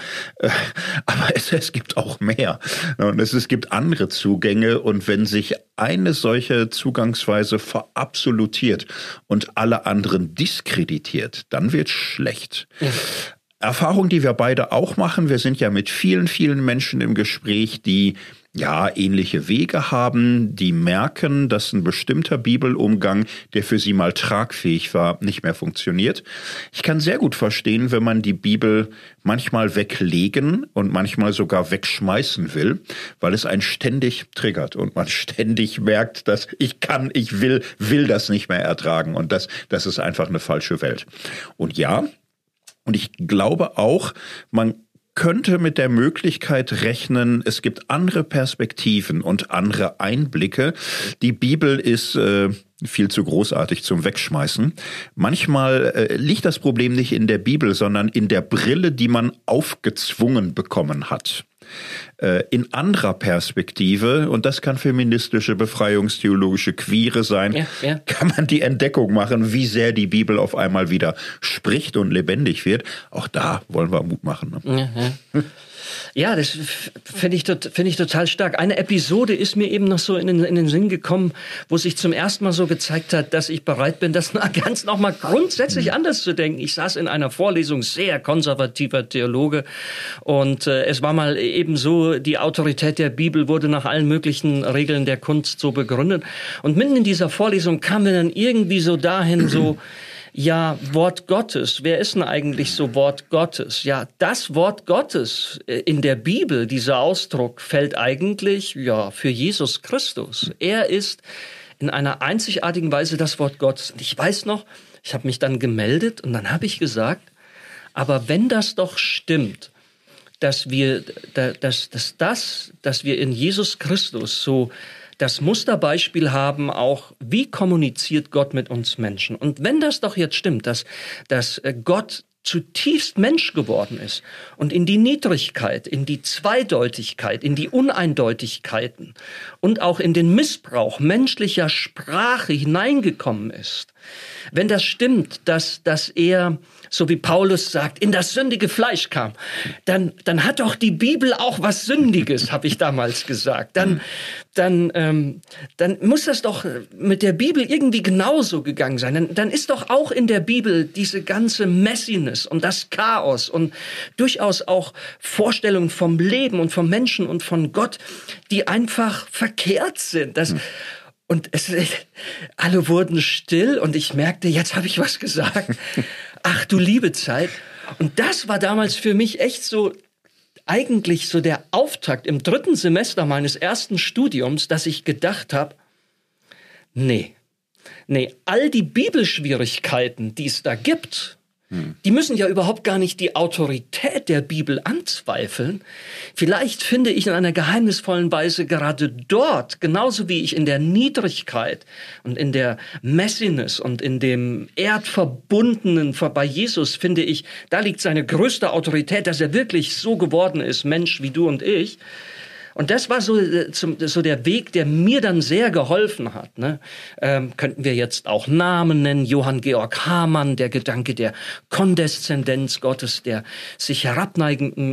Speaker 2: aber es gibt auch mehr. Und es gibt andere Zugänge. Und wenn sich eine solche Zugangsweise verabsolutiert und alle anderen diskreditiert, dann wird schlecht. Ja. Erfahrung, die wir beide auch machen. Wir sind ja mit vielen, vielen Menschen im Gespräch, die ja ähnliche Wege haben, die merken, dass ein bestimmter Bibelumgang, der für sie mal tragfähig war, nicht mehr funktioniert. Ich kann sehr gut verstehen, wenn man die Bibel manchmal weglegen und manchmal sogar wegschmeißen will, weil es einen ständig triggert und man ständig merkt, dass ich will das nicht mehr ertragen und das ist einfach eine falsche Welt. Und ja, und ich glaube auch, man könnte mit der Möglichkeit rechnen, es gibt andere Perspektiven und andere Einblicke. Die Bibel ist viel zu großartig zum Wegschmeißen. Manchmal liegt das Problem nicht in der Bibel, sondern in der Brille, die man aufgezwungen bekommen hat. In anderer Perspektive, und das kann feministische, befreiungstheologische, queere sein, kann man die Entdeckung machen, wie sehr die Bibel auf einmal wieder spricht und lebendig wird. Auch da wollen wir Mut machen. Ne?
Speaker 1: Ja, das finde ich total stark. Eine Episode ist mir eben noch so in den Sinn gekommen, wo sich zum ersten Mal so gezeigt hat, dass ich bereit bin, das noch mal grundsätzlich anders zu denken. Ich saß in einer Vorlesung, sehr konservativer Theologe, und es war mal eben so, die Autorität der Bibel wurde nach allen möglichen Regeln der Kunst so begründet. Und mitten in dieser Vorlesung kamen wir dann irgendwie so dahin, so, ja, Wort Gottes. Wer ist denn eigentlich so Wort Gottes? Ja, das Wort Gottes in der Bibel, dieser Ausdruck, fällt eigentlich, ja, für Jesus Christus. Er ist in einer einzigartigen Weise das Wort Gottes. Und ich weiß noch, ich habe mich dann gemeldet und dann habe ich gesagt, aber wenn das doch stimmt, dass wir in Jesus Christus so das Musterbeispiel haben, auch wie kommuniziert Gott mit uns Menschen. Und wenn das doch jetzt stimmt, dass Gott zutiefst Mensch geworden ist und in die Niedrigkeit, in die Zweideutigkeit, in die Uneindeutigkeiten und auch in den Missbrauch menschlicher Sprache hineingekommen ist, wenn das stimmt, dass er, so wie Paulus sagt, in das sündige Fleisch kam, dann hat doch die Bibel auch was Sündiges, habe ich damals gesagt. Dann muss das doch mit der Bibel irgendwie genauso gegangen sein. Dann ist doch auch in der Bibel diese ganze Messiness und das Chaos und durchaus auch Vorstellungen vom Leben und vom Menschen und von Gott, die einfach verkehrt sind. Und alle wurden still und ich merkte, jetzt habe ich was gesagt. Ach du liebe Zeit. Und das war damals für mich echt so, eigentlich so der Auftakt im 3. Semester meines ersten Studiums, dass ich gedacht habe, nee, all die Bibelschwierigkeiten, die es da gibt, die müssen ja überhaupt gar nicht die Autorität der Bibel anzweifeln. Vielleicht finde ich in einer geheimnisvollen Weise gerade dort, genauso wie ich in der Niedrigkeit und in der Messiness und in dem Erdverbundenen bei Jesus, finde ich, da liegt seine größte Autorität, dass er wirklich so geworden ist, Mensch wie du und ich. Und das war so der Weg, der mir dann sehr geholfen hat. Ne? Könnten wir jetzt auch Namen nennen. Johann Georg Hamann, der Gedanke der Kondeszendenz Gottes, der sich herabneigenden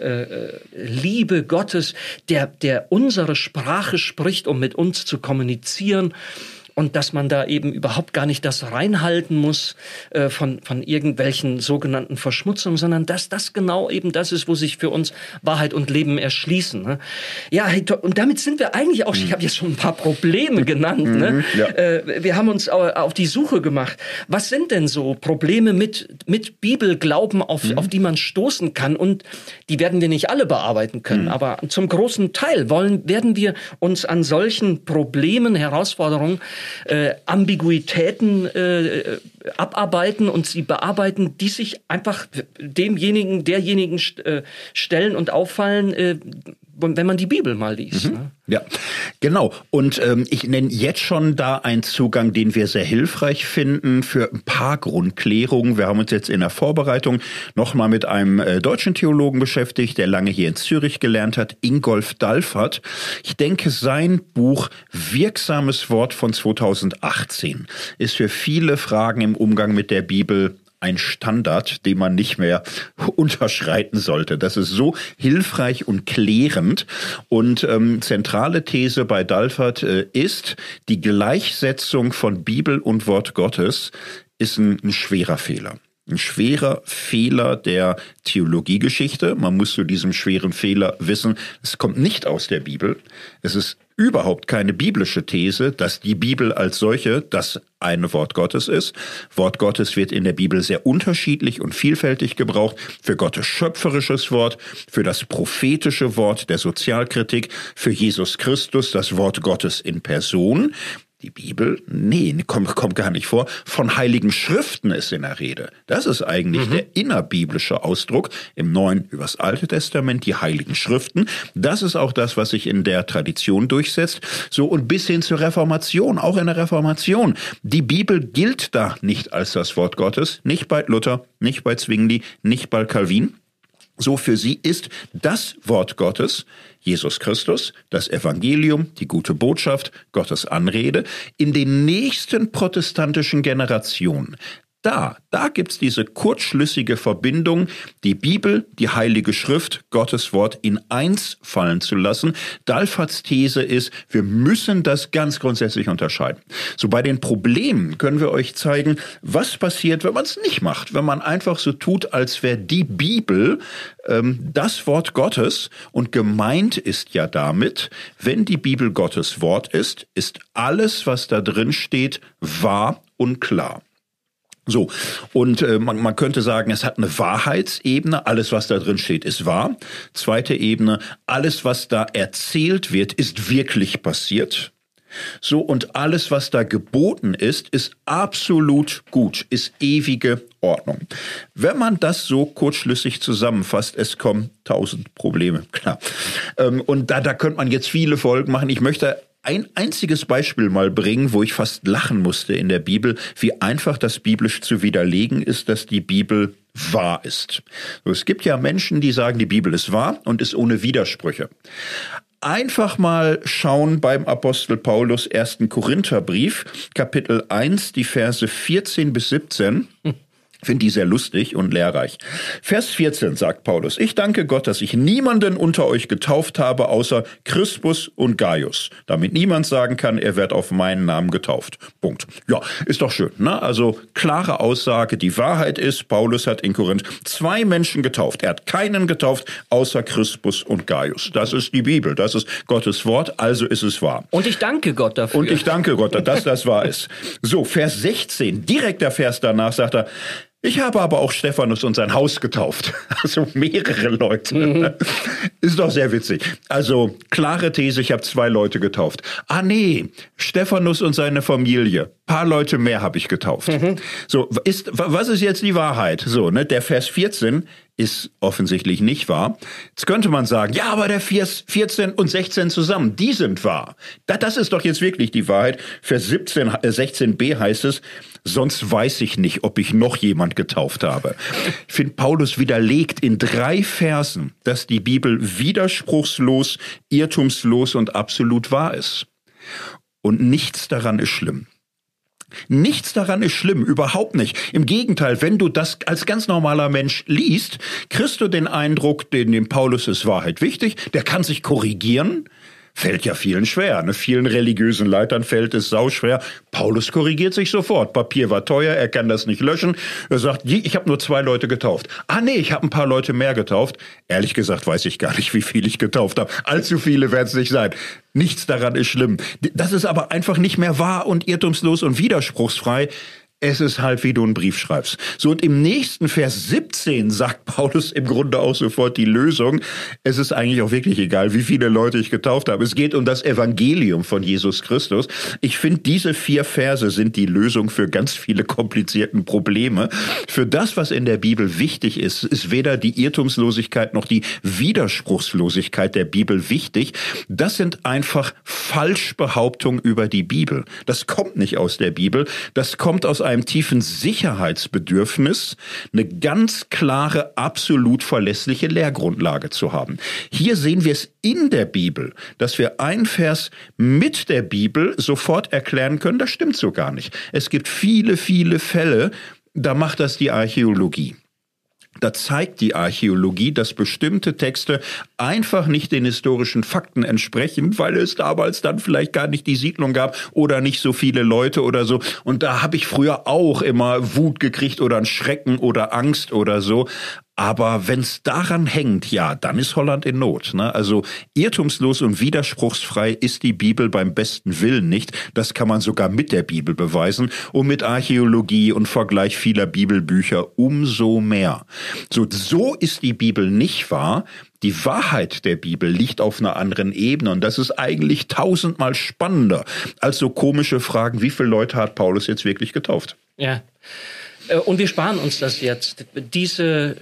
Speaker 1: Liebe Gottes, der unsere Sprache spricht, um mit uns zu kommunizieren. Und dass man da eben überhaupt gar nicht das reinhalten muss von irgendwelchen sogenannten Verschmutzungen, sondern dass das genau eben das ist, wo sich für uns Wahrheit und Leben erschließen. Ne? Ja, und damit sind wir eigentlich auch, ich habe jetzt schon ein paar Probleme genannt. Ne? Ja. Wir haben uns auf die Suche gemacht. Was sind denn so Probleme mit Bibelglauben, auf die man stoßen kann? Und die werden wir nicht alle bearbeiten können, aber zum großen Teil werden wir uns an solchen Problemen, Herausforderungen, Ambiguitäten abarbeiten und sie bearbeiten, die sich einfach derjenigen stellen und auffallen, wenn man die Bibel mal liest. Ne?
Speaker 2: Ja, genau. Und ich nenne jetzt schon da einen Zugang, den wir sehr hilfreich finden für ein paar Grundklärungen. Wir haben uns jetzt in der Vorbereitung nochmal mit einem deutschen Theologen beschäftigt, der lange hier in Zürich gelernt hat, Ingolf Dalfert. Ich denke, sein Buch Wirksames Wort von 2018 ist für viele Fragen im Umgang mit der Bibel ein Standard, den man nicht mehr unterschreiten sollte. Das ist so hilfreich und klärend. Und zentrale These bei Dalfert ist, die Gleichsetzung von Bibel und Wort Gottes ist ein schwerer Fehler. Ein schwerer Fehler der Theologiegeschichte. Man muss zu diesem schweren Fehler wissen, es kommt nicht aus der Bibel. Es ist überhaupt keine biblische These, dass die Bibel als solche das eine Wort Gottes ist. Wort Gottes wird in der Bibel sehr unterschiedlich und vielfältig gebraucht. Für Gottes schöpferisches Wort, für das prophetische Wort der Sozialkritik, für Jesus Christus das Wort Gottes in Person. Die Bibel, kommt gar nicht vor. Von heiligen Schriften ist in der Rede. Das ist eigentlich der innerbiblische Ausdruck im Neuen übers Alte Testament, die heiligen Schriften. Das ist auch das, was sich in der Tradition durchsetzt. So, und bis hin zur Reformation, auch in der Reformation. Die Bibel gilt da nicht als das Wort Gottes, nicht bei Luther, nicht bei Zwingli, nicht bei Calvin. So, für sie ist das Wort Gottes, Jesus Christus, das Evangelium, die gute Botschaft, Gottes Anrede, in den nächsten protestantischen Generationen. Da gibt's diese kurzschlüssige Verbindung, die Bibel, die Heilige Schrift, Gottes Wort in eins fallen zu lassen. Dalferts These ist, wir müssen das ganz grundsätzlich unterscheiden. So, bei den Problemen können wir euch zeigen, was passiert, wenn man es nicht macht. Wenn man einfach so tut, als wäre die Bibel das Wort Gottes, und gemeint ist ja damit, wenn die Bibel Gottes Wort ist alles, was da drin steht, wahr und klar. So, und man könnte sagen, es hat eine Wahrheitsebene, alles, was da drin steht, ist wahr. Zweite Ebene, alles, was da erzählt wird, ist wirklich passiert. So, und alles, was da geboten ist absolut gut, ist ewige Ordnung. Wenn man das so kurzschlüssig zusammenfasst, es kommen 1000 Probleme, klar. Und da könnte man jetzt viele Folgen machen. Ich möchte ein einziges Beispiel mal bringen, wo ich fast lachen musste in der Bibel, wie einfach das biblisch zu widerlegen ist, dass die Bibel wahr ist. Es gibt ja Menschen, die sagen, die Bibel ist wahr und ist ohne Widersprüche. Einfach mal schauen beim Apostel Paulus 1. Korintherbrief, Kapitel 1, die Verse 14 bis 17. Finde die sehr lustig und lehrreich. Vers 14 sagt Paulus: Ich danke Gott, dass ich niemanden unter euch getauft habe, außer Crispus und Gaius, damit niemand sagen kann, er wird auf meinen Namen getauft. Punkt. Ja, ist doch schön, ne? Also klare Aussage, die Wahrheit ist, Paulus hat in Korinth 2 Menschen getauft. Er hat keinen getauft, außer Crispus und Gaius. Das ist die Bibel, das ist Gottes Wort, also ist es wahr.
Speaker 1: Und ich danke Gott dafür.
Speaker 2: Und ich danke Gott, dass das wahr ist. So, Vers 16, direkt der Vers danach sagt er: Ich habe aber auch Stephanus und sein Haus getauft. Also mehrere Leute. Ist doch sehr witzig. Also klare These, ich habe 2 Leute getauft. Ah nee, Stephanus und seine Familie. Paar Leute mehr habe ich getauft. So, was ist jetzt die Wahrheit? So, ne, der Vers 14 ist offensichtlich nicht wahr. Jetzt könnte man sagen, ja, aber der Vers 14 und 16 zusammen, die sind wahr. Das ist doch jetzt wirklich die Wahrheit. Vers 16b heißt es: Sonst weiß ich nicht, ob ich noch jemand getauft habe. Ich finde, Paulus widerlegt in 3 Versen, dass die Bibel widerspruchslos, irrtumslos und absolut wahr ist. Und nichts daran ist schlimm. Nichts daran ist schlimm, überhaupt nicht. Im Gegenteil, wenn du das als ganz normaler Mensch liest, kriegst du den Eindruck, dem Paulus ist Wahrheit wichtig, der kann sich korrigieren. Fällt ja vielen schwer, ne? Vielen religiösen Leitern fällt es sauschwer. Paulus korrigiert sich sofort. Papier war teuer, er kann das nicht löschen. Er sagt, ich habe nur 2 Leute getauft. Ah nee, ich habe ein paar Leute mehr getauft. Ehrlich gesagt weiß ich gar nicht, wie viel ich getauft habe. Allzu viele werden es nicht sein. Nichts daran ist schlimm. Das ist aber einfach nicht mehr wahr und irrtumslos und widerspruchsfrei. Es ist halt, wie du einen Brief schreibst. So, und im nächsten Vers 17 sagt Paulus im Grunde auch sofort die Lösung. Es ist eigentlich auch wirklich egal, wie viele Leute ich getauft habe. Es geht um das Evangelium von Jesus Christus. Ich finde, diese 4 Verse sind die Lösung für ganz viele komplizierten Probleme. Für das, was in der Bibel wichtig ist, ist weder die Irrtumslosigkeit noch die Widerspruchslosigkeit der Bibel wichtig. Das sind einfach Falschbehauptungen über die Bibel. Das kommt nicht aus der Bibel. Das kommt aus einem tiefen Sicherheitsbedürfnis, eine ganz klare, absolut verlässliche Lehrgrundlage zu haben. Hier sehen wir es in der Bibel, dass wir einen Vers mit der Bibel sofort erklären können, das stimmt so gar nicht. Es gibt viele, viele Fälle, da macht das die Archäologie. Da zeigt die Archäologie, dass bestimmte Texte einfach nicht den historischen Fakten entsprechen, weil es damals dann vielleicht gar nicht die Siedlung gab oder nicht so viele Leute oder so. Und da habe ich früher auch immer Wut gekriegt oder einen Schrecken oder Angst oder so. Aber wenn es daran hängt, ja, dann ist Holland in Not, ne? Also irrtumslos und widerspruchsfrei ist die Bibel beim besten Willen nicht. Das kann man sogar mit der Bibel beweisen und mit Archäologie und Vergleich vieler Bibelbücher umso mehr. So ist die Bibel nicht wahr. Die Wahrheit der Bibel liegt auf einer anderen Ebene und das ist eigentlich 1000-mal spannender als so komische Fragen, wie viele Leute hat Paulus jetzt wirklich getauft?
Speaker 1: Ja. Und wir sparen uns das jetzt. Diese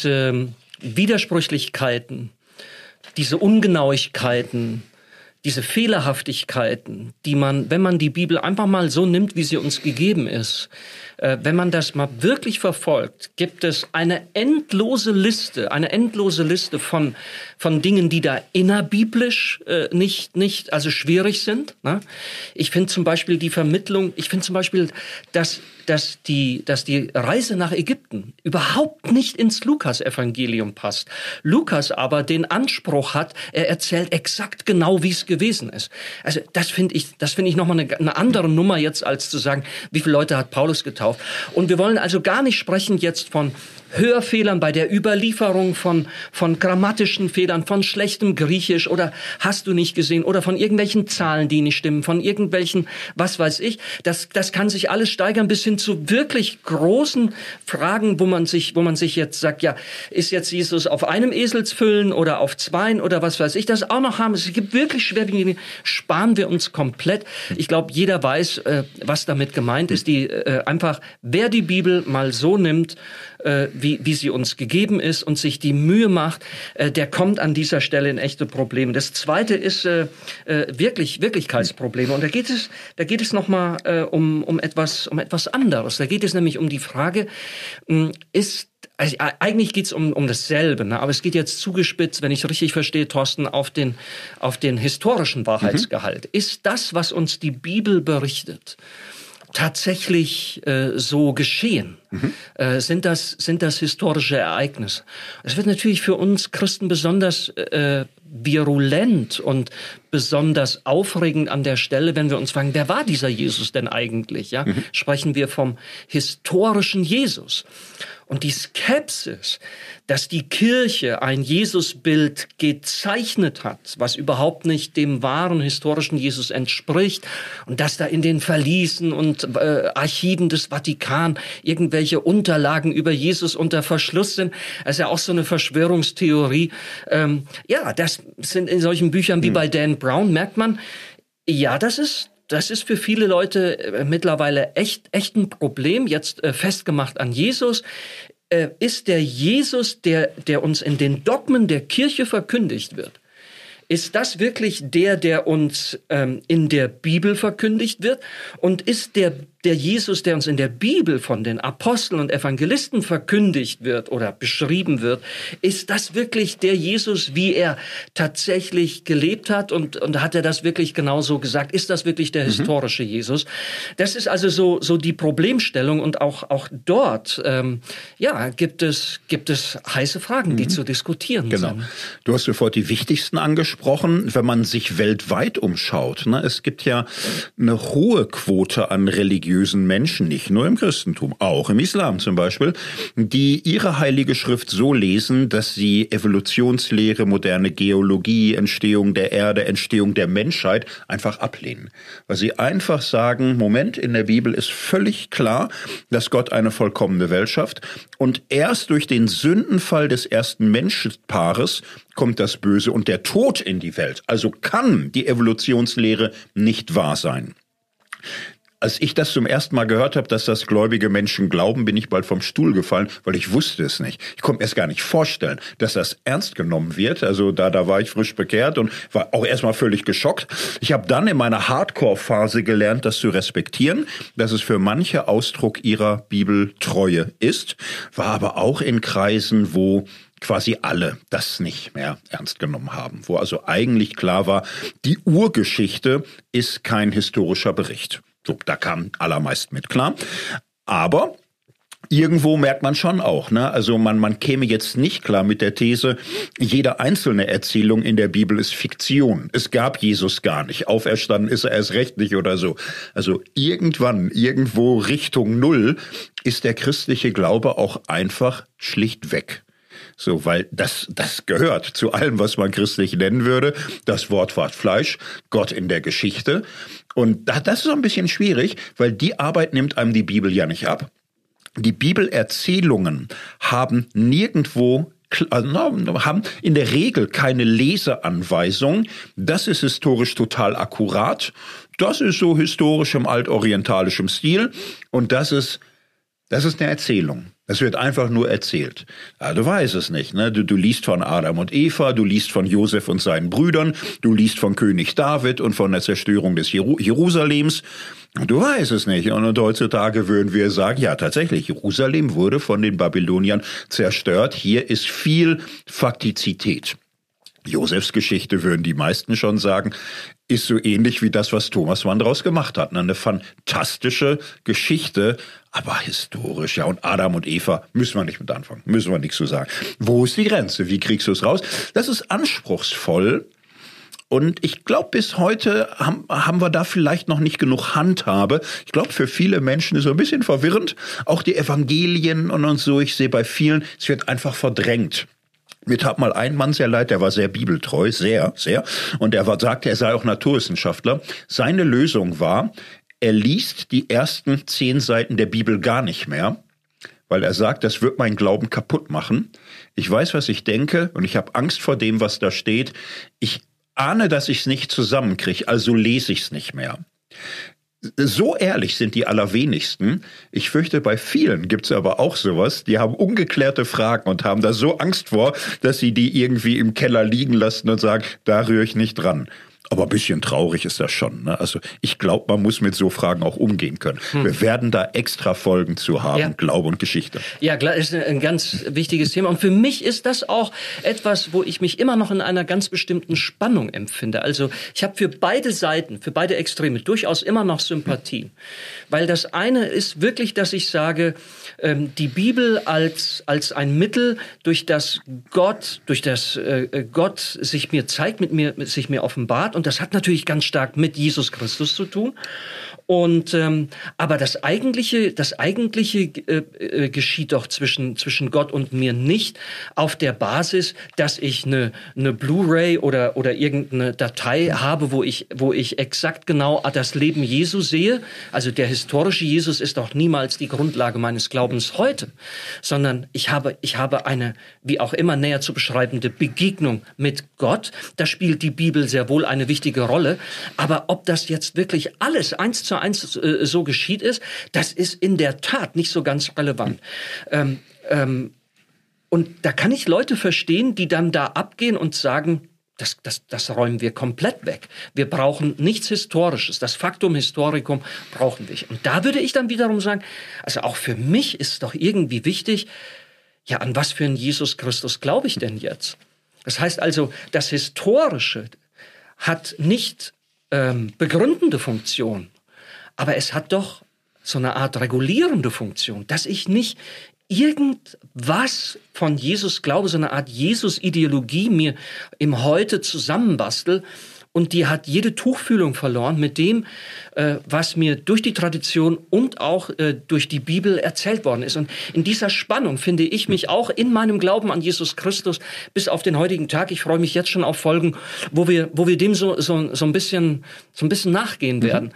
Speaker 1: Widersprüchlichkeiten, diese Ungenauigkeiten, diese Fehlerhaftigkeiten, die man, wenn man die Bibel einfach mal so nimmt, wie sie uns gegeben ist, wenn man das mal wirklich verfolgt, gibt es eine endlose Liste von Dingen, die da innerbiblisch nicht also schwierig sind. Ne? Ich finde zum Beispiel die Vermittlung, dass die Reise nach Ägypten überhaupt nicht ins Lukas-Evangelium passt. Lukas aber den Anspruch hat, er erzählt exakt genau, wie es gewesen ist. Also das finde ich nochmal eine andere Nummer jetzt, als zu sagen, wie viele Leute hat Paulus getauft. Und wir wollen also gar nicht sprechen jetzt von Hörfehlern bei der Überlieferung, von grammatischen Fehlern, von schlechtem Griechisch oder hast du nicht gesehen oder von irgendwelchen Zahlen, die nicht stimmen, von irgendwelchen, was weiß ich. Das kann sich alles steigern bis hin zu wirklich großen Fragen, wo man sich jetzt sagt, ja, ist jetzt Jesus auf einem Eselsfüllen oder auf 2 oder was weiß ich, das auch noch haben. Es gibt wirklich schwerwiegende Dinge, sparen wir uns komplett. Ich glaube, jeder weiß, was damit gemeint ist. Einfach, wer die Bibel mal so nimmt, wie sie uns gegeben ist und sich die Mühe macht, der kommt an dieser Stelle in echte Probleme. Das Zweite ist Wirklichkeitsprobleme. Und da geht es nochmal um etwas anderes. Da geht es nämlich um die Frage, also eigentlich geht's um dasselbe, ne? Aber es geht jetzt zugespitzt, wenn ich es richtig verstehe, Thorsten, auf den historischen Wahrheitsgehalt. Ist das, was uns die Bibel berichtet, tatsächlich so geschehen? Sind das historische Ereignisse? Es wird natürlich für uns Christen besonders virulent und besonders aufregend an der Stelle, wenn wir uns fragen, wer war dieser Jesus denn eigentlich? Ja? Sprechen wir vom historischen Jesus. Und die Skepsis, dass die Kirche ein Jesusbild gezeichnet hat, was überhaupt nicht dem wahren historischen Jesus entspricht, und dass da in den Verliesen und Archiven des Vatikan irgendwelche Unterlagen über Jesus unter Verschluss sind, das ist ja auch so eine Verschwörungstheorie. Das sind in solchen Büchern wie bei Dan Brown, merkt man, ja, das ist für viele Leute mittlerweile echt ein Problem, jetzt festgemacht an Jesus. Ist der Jesus, der uns in den Dogmen der Kirche verkündigt wird, ist das wirklich der uns in der Bibel verkündigt wird? Und ist der Jesus, der uns in der Bibel von den Aposteln und Evangelisten verkündigt wird oder beschrieben wird, ist das wirklich der Jesus, wie er tatsächlich gelebt hat? Und hat er das wirklich genauso gesagt? Ist das wirklich der historische Jesus? Das ist also so die Problemstellung. Und auch dort gibt es heiße Fragen, die zu diskutieren sind.
Speaker 2: Genau. Du hast sofort die wichtigsten angesprochen. Wenn man sich weltweit umschaut, ne, es gibt ja eine hohe Quote an religiösen Menschen, nicht nur im Christentum, auch im Islam zum Beispiel, die ihre heilige Schrift so lesen, dass sie Evolutionslehre, moderne Geologie, Entstehung der Erde, Entstehung der Menschheit einfach ablehnen. Weil sie einfach sagen, Moment, in der Bibel ist völlig klar, dass Gott eine vollkommene Welt schafft und erst durch den Sündenfall des ersten Menschenpaares kommt das Böse und der Tod in die Welt. Also kann die Evolutionslehre nicht wahr sein. Als ich das zum ersten Mal gehört habe, dass das gläubige Menschen glauben, bin ich bald vom Stuhl gefallen, weil ich wusste es nicht. Ich konnte mir erst gar nicht vorstellen, dass das ernst genommen wird. Also da war ich frisch bekehrt und war auch erstmal völlig geschockt. Ich habe dann in meiner Hardcore-Phase gelernt, das zu respektieren, dass es für manche Ausdruck ihrer Bibeltreue ist, war aber auch in Kreisen, wo quasi alle das nicht mehr ernst genommen haben, wo also eigentlich klar war, die Urgeschichte ist kein historischer Bericht. So, da kam allermeist mit klar. Aber irgendwo merkt man schon auch, ne? Also man käme jetzt nicht klar mit der These, jede einzelne Erzählung in der Bibel ist Fiktion. Es gab Jesus gar nicht. Auferstanden ist er erst recht nicht oder so. Also irgendwann, irgendwo Richtung Null ist der christliche Glaube auch einfach schlicht weg. So, weil das gehört zu allem, was man christlich nennen würde. Das Wort ward Fleisch, Gott in der Geschichte. Und das ist so ein bisschen schwierig, weil die Arbeit nimmt einem die Bibel ja nicht ab. Die Bibelerzählungen haben haben in der Regel keine Leseanweisung. Das ist historisch total akkurat. Das ist so historisch im altorientalischen Stil. Und das ist eine Erzählung. Es wird einfach nur erzählt. Ja, du weißt es nicht, ne? Du liest von Adam und Eva, du liest von Josef und seinen Brüdern, du liest von König David und von der Zerstörung des Jerusalems. Du weißt es nicht. Und heutzutage würden wir sagen, ja, tatsächlich, Jerusalem wurde von den Babyloniern zerstört. Hier ist viel Faktizität. Josefs Geschichte, würden die meisten schon sagen, ist so ähnlich wie das, was Thomas Mann daraus gemacht hat. Eine fantastische Geschichte, aber historisch. Ja, und Adam und Eva müssen wir nicht mit anfangen, müssen wir nichts zu sagen. Wo ist die Grenze? Wie kriegst du es raus? Das ist anspruchsvoll. Und ich glaube, bis heute haben wir da vielleicht noch nicht genug Handhabe. Ich glaube, für viele Menschen ist es ein bisschen verwirrend. Auch die Evangelien und so. Ich sehe bei vielen, es wird einfach verdrängt. Mir tat mal ein Mann sehr leid, der war sehr bibeltreu, sehr, sehr. Und er sagte, er sei auch Naturwissenschaftler. Seine Lösung war, er liest die ersten 10 Seiten der Bibel gar nicht mehr, weil er sagt, das wird meinen Glauben kaputt machen. Ich weiß, was ich denke und ich habe Angst vor dem, was da steht. Ich ahne, dass ich es nicht zusammenkriege, also lese ich es nicht mehr. So ehrlich sind die allerwenigsten. Ich fürchte, bei vielen gibt's aber auch sowas. Die haben ungeklärte Fragen und haben da so Angst vor, dass sie die irgendwie im Keller liegen lassen und sagen, da rühre ich nicht dran. Aber ein bisschen traurig ist das schon. Ne? Also ich glaube, man muss mit so Fragen auch umgehen können. Wir werden da extra Folgen zu haben, ja. Glaube und Geschichte.
Speaker 1: Ja, klar, ist ein ganz wichtiges Thema. Und für mich ist das auch etwas, wo ich mich immer noch in einer ganz bestimmten Spannung empfinde. Also ich habe für beide Seiten, für beide Extreme durchaus immer noch Sympathie. Weil das eine ist wirklich, dass ich sage, die Bibel als ein Mittel, durch das Gott sich mir zeigt, sich mir offenbart. Und das hat natürlich ganz stark mit Jesus Christus zu tun. Und aber das eigentliche geschieht doch zwischen Gott und mir nicht auf der Basis, dass ich eine Blu-ray oder irgendeine Datei habe, wo ich exakt genau das Leben Jesu sehe. Also der historische Jesus ist doch niemals die Grundlage meines Glaubens heute, sondern ich habe eine, wie auch immer näher zu beschreibende Begegnung mit Gott. Da spielt die Bibel sehr wohl eine wichtige Rolle. Aber ob das jetzt wirklich alles 1:1 so geschieht ist, das ist in der Tat nicht so ganz relevant. Und da kann ich Leute verstehen, die dann da abgehen und sagen, das räumen wir komplett weg. Wir brauchen nichts Historisches. Das Factum Historicum brauchen wir nicht. Und da würde ich dann wiederum sagen, also auch für mich ist doch irgendwie wichtig, ja, an was für einen Jesus Christus glaube ich denn jetzt? Das heißt also, das Historische hat nicht begründende Funktion, aber es hat doch so eine Art regulierende Funktion, dass ich nicht irgendwas von Jesus glaube, so eine Art Jesus-Ideologie mir im Heute zusammenbastel. Und die hat jede Tuchfühlung verloren mit dem, was mir durch die Tradition und auch durch die Bibel erzählt worden ist. Und in dieser Spannung finde ich mich auch in meinem Glauben an Jesus Christus bis auf den heutigen Tag. Ich freue mich jetzt schon auf Folgen, wo wir dem so ein bisschen nachgehen werden.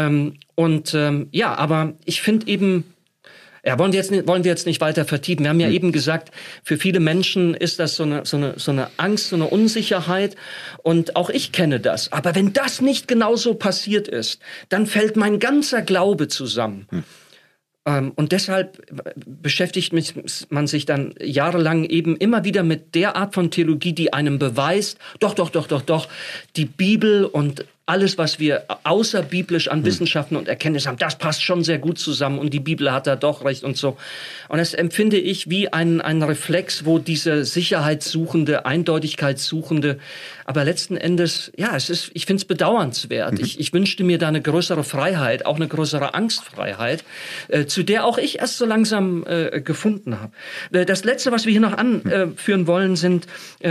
Speaker 1: Ja, aber ich finde eben, ja, wollen wir jetzt nicht weiter vertiefen. Wir haben ja eben gesagt, für viele Menschen ist das so eine Angst, so eine Unsicherheit. Und auch ich kenne das. Aber wenn das nicht genauso passiert ist, dann fällt mein ganzer Glaube zusammen. Und deshalb beschäftigt man sich dann jahrelang eben immer wieder mit der Art von Theologie, die einem beweist, doch, die Bibel und alles, was wir außerbiblisch an Wissenschaften und Erkenntnis haben, das passt schon sehr gut zusammen und die Bibel hat da doch recht und so. Und das empfinde ich wie ein Reflex, wo diese sicherheitssuchende, eindeutigkeitssuchende, aber letzten Endes, ja, ich finde es bedauernswert. Ich wünschte mir da eine größere Freiheit, auch eine größere Angstfreiheit, zu der auch ich erst so langsam gefunden habe. Das Letzte, was wir hier noch anführen wollen, sind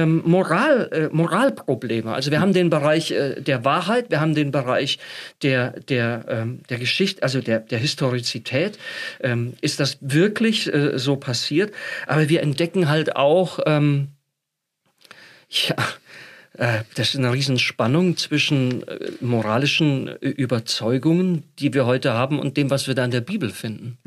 Speaker 1: Moralprobleme. Also wir haben den Bereich der Wahrheit, wir haben den Bereich der Geschichte, also der Historizität. Ist das wirklich so passiert? Aber wir entdecken halt auch, das ist eine Riesenspannung zwischen moralischen Überzeugungen, die wir heute haben, und dem, was wir da in der Bibel finden.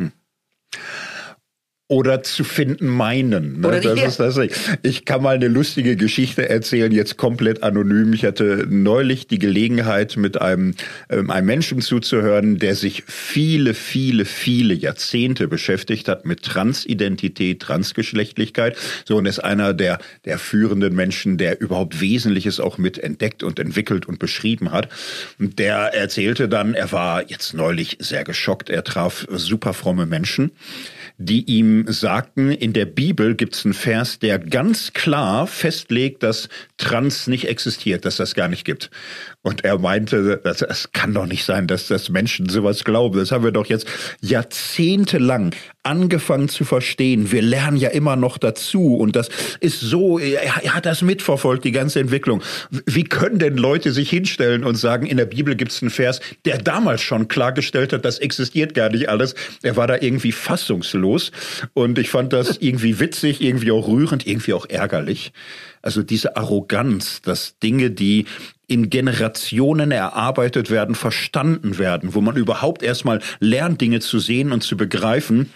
Speaker 2: Oder zu finden meinen. Ne? Ich kann mal eine lustige Geschichte erzählen, jetzt komplett anonym. Ich hatte neulich die Gelegenheit, mit einem Menschen zuzuhören, der sich viele Jahrzehnte beschäftigt hat mit Transidentität, Transgeschlechtlichkeit. So, und ist einer der führenden Menschen, der überhaupt Wesentliches auch mit entdeckt und entwickelt und beschrieben hat. Und der erzählte dann, er war jetzt neulich sehr geschockt, er traf super fromme Menschen, die ihm sagten, in der Bibel gibt's einen Vers, der ganz klar festlegt, dass Trans nicht existiert, dass das gar nicht gibt. Und er meinte, es kann doch nicht sein, dass Menschen sowas glauben. Das haben wir doch jetzt jahrzehntelang angefangen zu verstehen. Wir lernen ja immer noch dazu. Und das ist so, er hat das mitverfolgt, die ganze Entwicklung. Wie können denn Leute sich hinstellen und sagen, in der Bibel gibt's einen Vers, der damals schon klargestellt hat, das existiert gar nicht alles. Er war da irgendwie fassungslos. Und ich fand das irgendwie witzig, irgendwie auch rührend, irgendwie auch ärgerlich. Also diese Arroganz, dass Dinge, die in Generationen erarbeitet werden, verstanden werden, wo man überhaupt erstmal lernt, Dinge zu sehen und zu begreifen,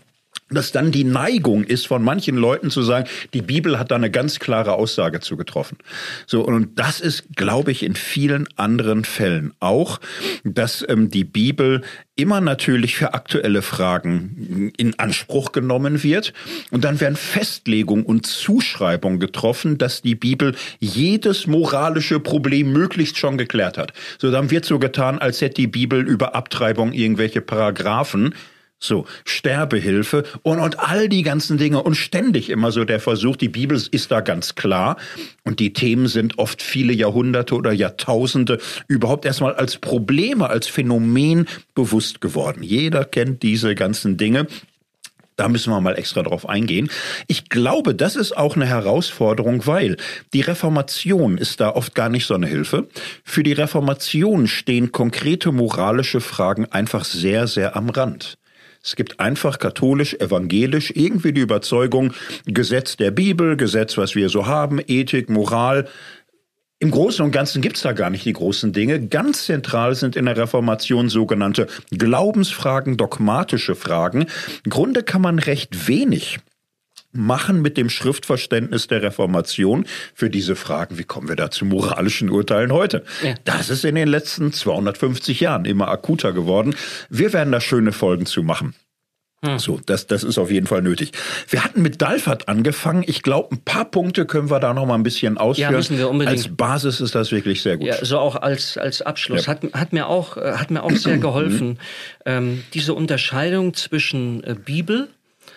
Speaker 2: dass dann die Neigung ist von manchen Leuten zu sagen, die Bibel hat da eine ganz klare Aussage zu getroffen. So, und das ist, glaube ich, in vielen anderen Fällen auch, dass die Bibel immer natürlich für aktuelle Fragen in Anspruch genommen wird. Und dann werden Festlegungen und Zuschreibungen getroffen, dass die Bibel jedes moralische Problem möglichst schon geklärt hat. So, dann wird so getan, als hätte die Bibel über Abtreibung irgendwelche Paragraphen. So, Sterbehilfe und all die ganzen Dinge und ständig immer so der Versuch, die Bibel ist da ganz klar und die Themen sind oft viele Jahrhunderte oder Jahrtausende überhaupt erstmal als Probleme, als Phänomen bewusst geworden. Jeder kennt diese ganzen Dinge. Da müssen wir mal extra drauf eingehen. Ich glaube, das ist auch eine Herausforderung, weil die Reformation ist da oft gar nicht so eine Hilfe. Für die Reformation stehen konkrete moralische Fragen einfach sehr, sehr am Rand. Es gibt einfach katholisch, evangelisch irgendwie die Überzeugung, Gesetz der Bibel, Gesetz, was wir so haben, Ethik, Moral. Im Großen und Ganzen gibt's da gar nicht die großen Dinge. Ganz zentral sind in der Reformation sogenannte Glaubensfragen, dogmatische Fragen. Im Grunde kann man recht wenig machen mit dem Schriftverständnis der Reformation für diese Fragen. Wie kommen wir da zu moralischen Urteilen heute? Ja. Das ist in den letzten 250 Jahren immer akuter geworden. Wir werden da schöne Folgen zu machen. So, das ist auf jeden Fall nötig. Wir hatten mit Dalphard angefangen. Ich glaube, ein paar Punkte können wir da noch mal ein bisschen ausführen.
Speaker 1: Ja, müssen wir unbedingt.
Speaker 2: Als Basis ist das wirklich sehr gut.
Speaker 1: Ja, so auch als Abschluss. Ja. Hat mir auch sehr geholfen. Diese Unterscheidung zwischen Bibel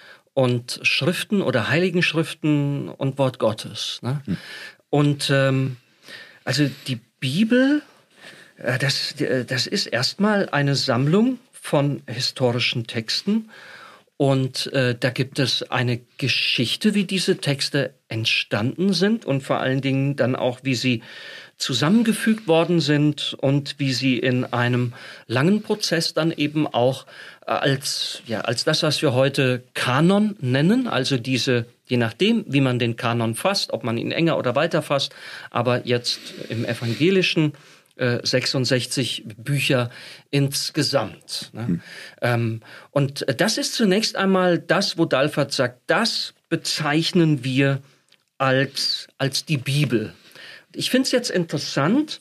Speaker 1: und Schriften oder Heiligen Schriften und Wort Gottes. Ne? Und also die Bibel, das ist erstmal eine Sammlung von historischen Texten. Und da gibt es eine Geschichte, wie diese Texte entstanden sind und vor allen Dingen dann auch, wie sie zusammengefügt worden sind und wie sie in einem langen Prozess dann eben auch als das, was wir heute Kanon nennen, also diese, je nachdem, wie man den Kanon fasst, ob man ihn enger oder weiter fasst, aber jetzt im evangelischen 66 Bücher insgesamt. Ne? Und das ist zunächst einmal das, wo Dalphard sagt, das bezeichnen wir als die Bibel. Ich finde es jetzt interessant,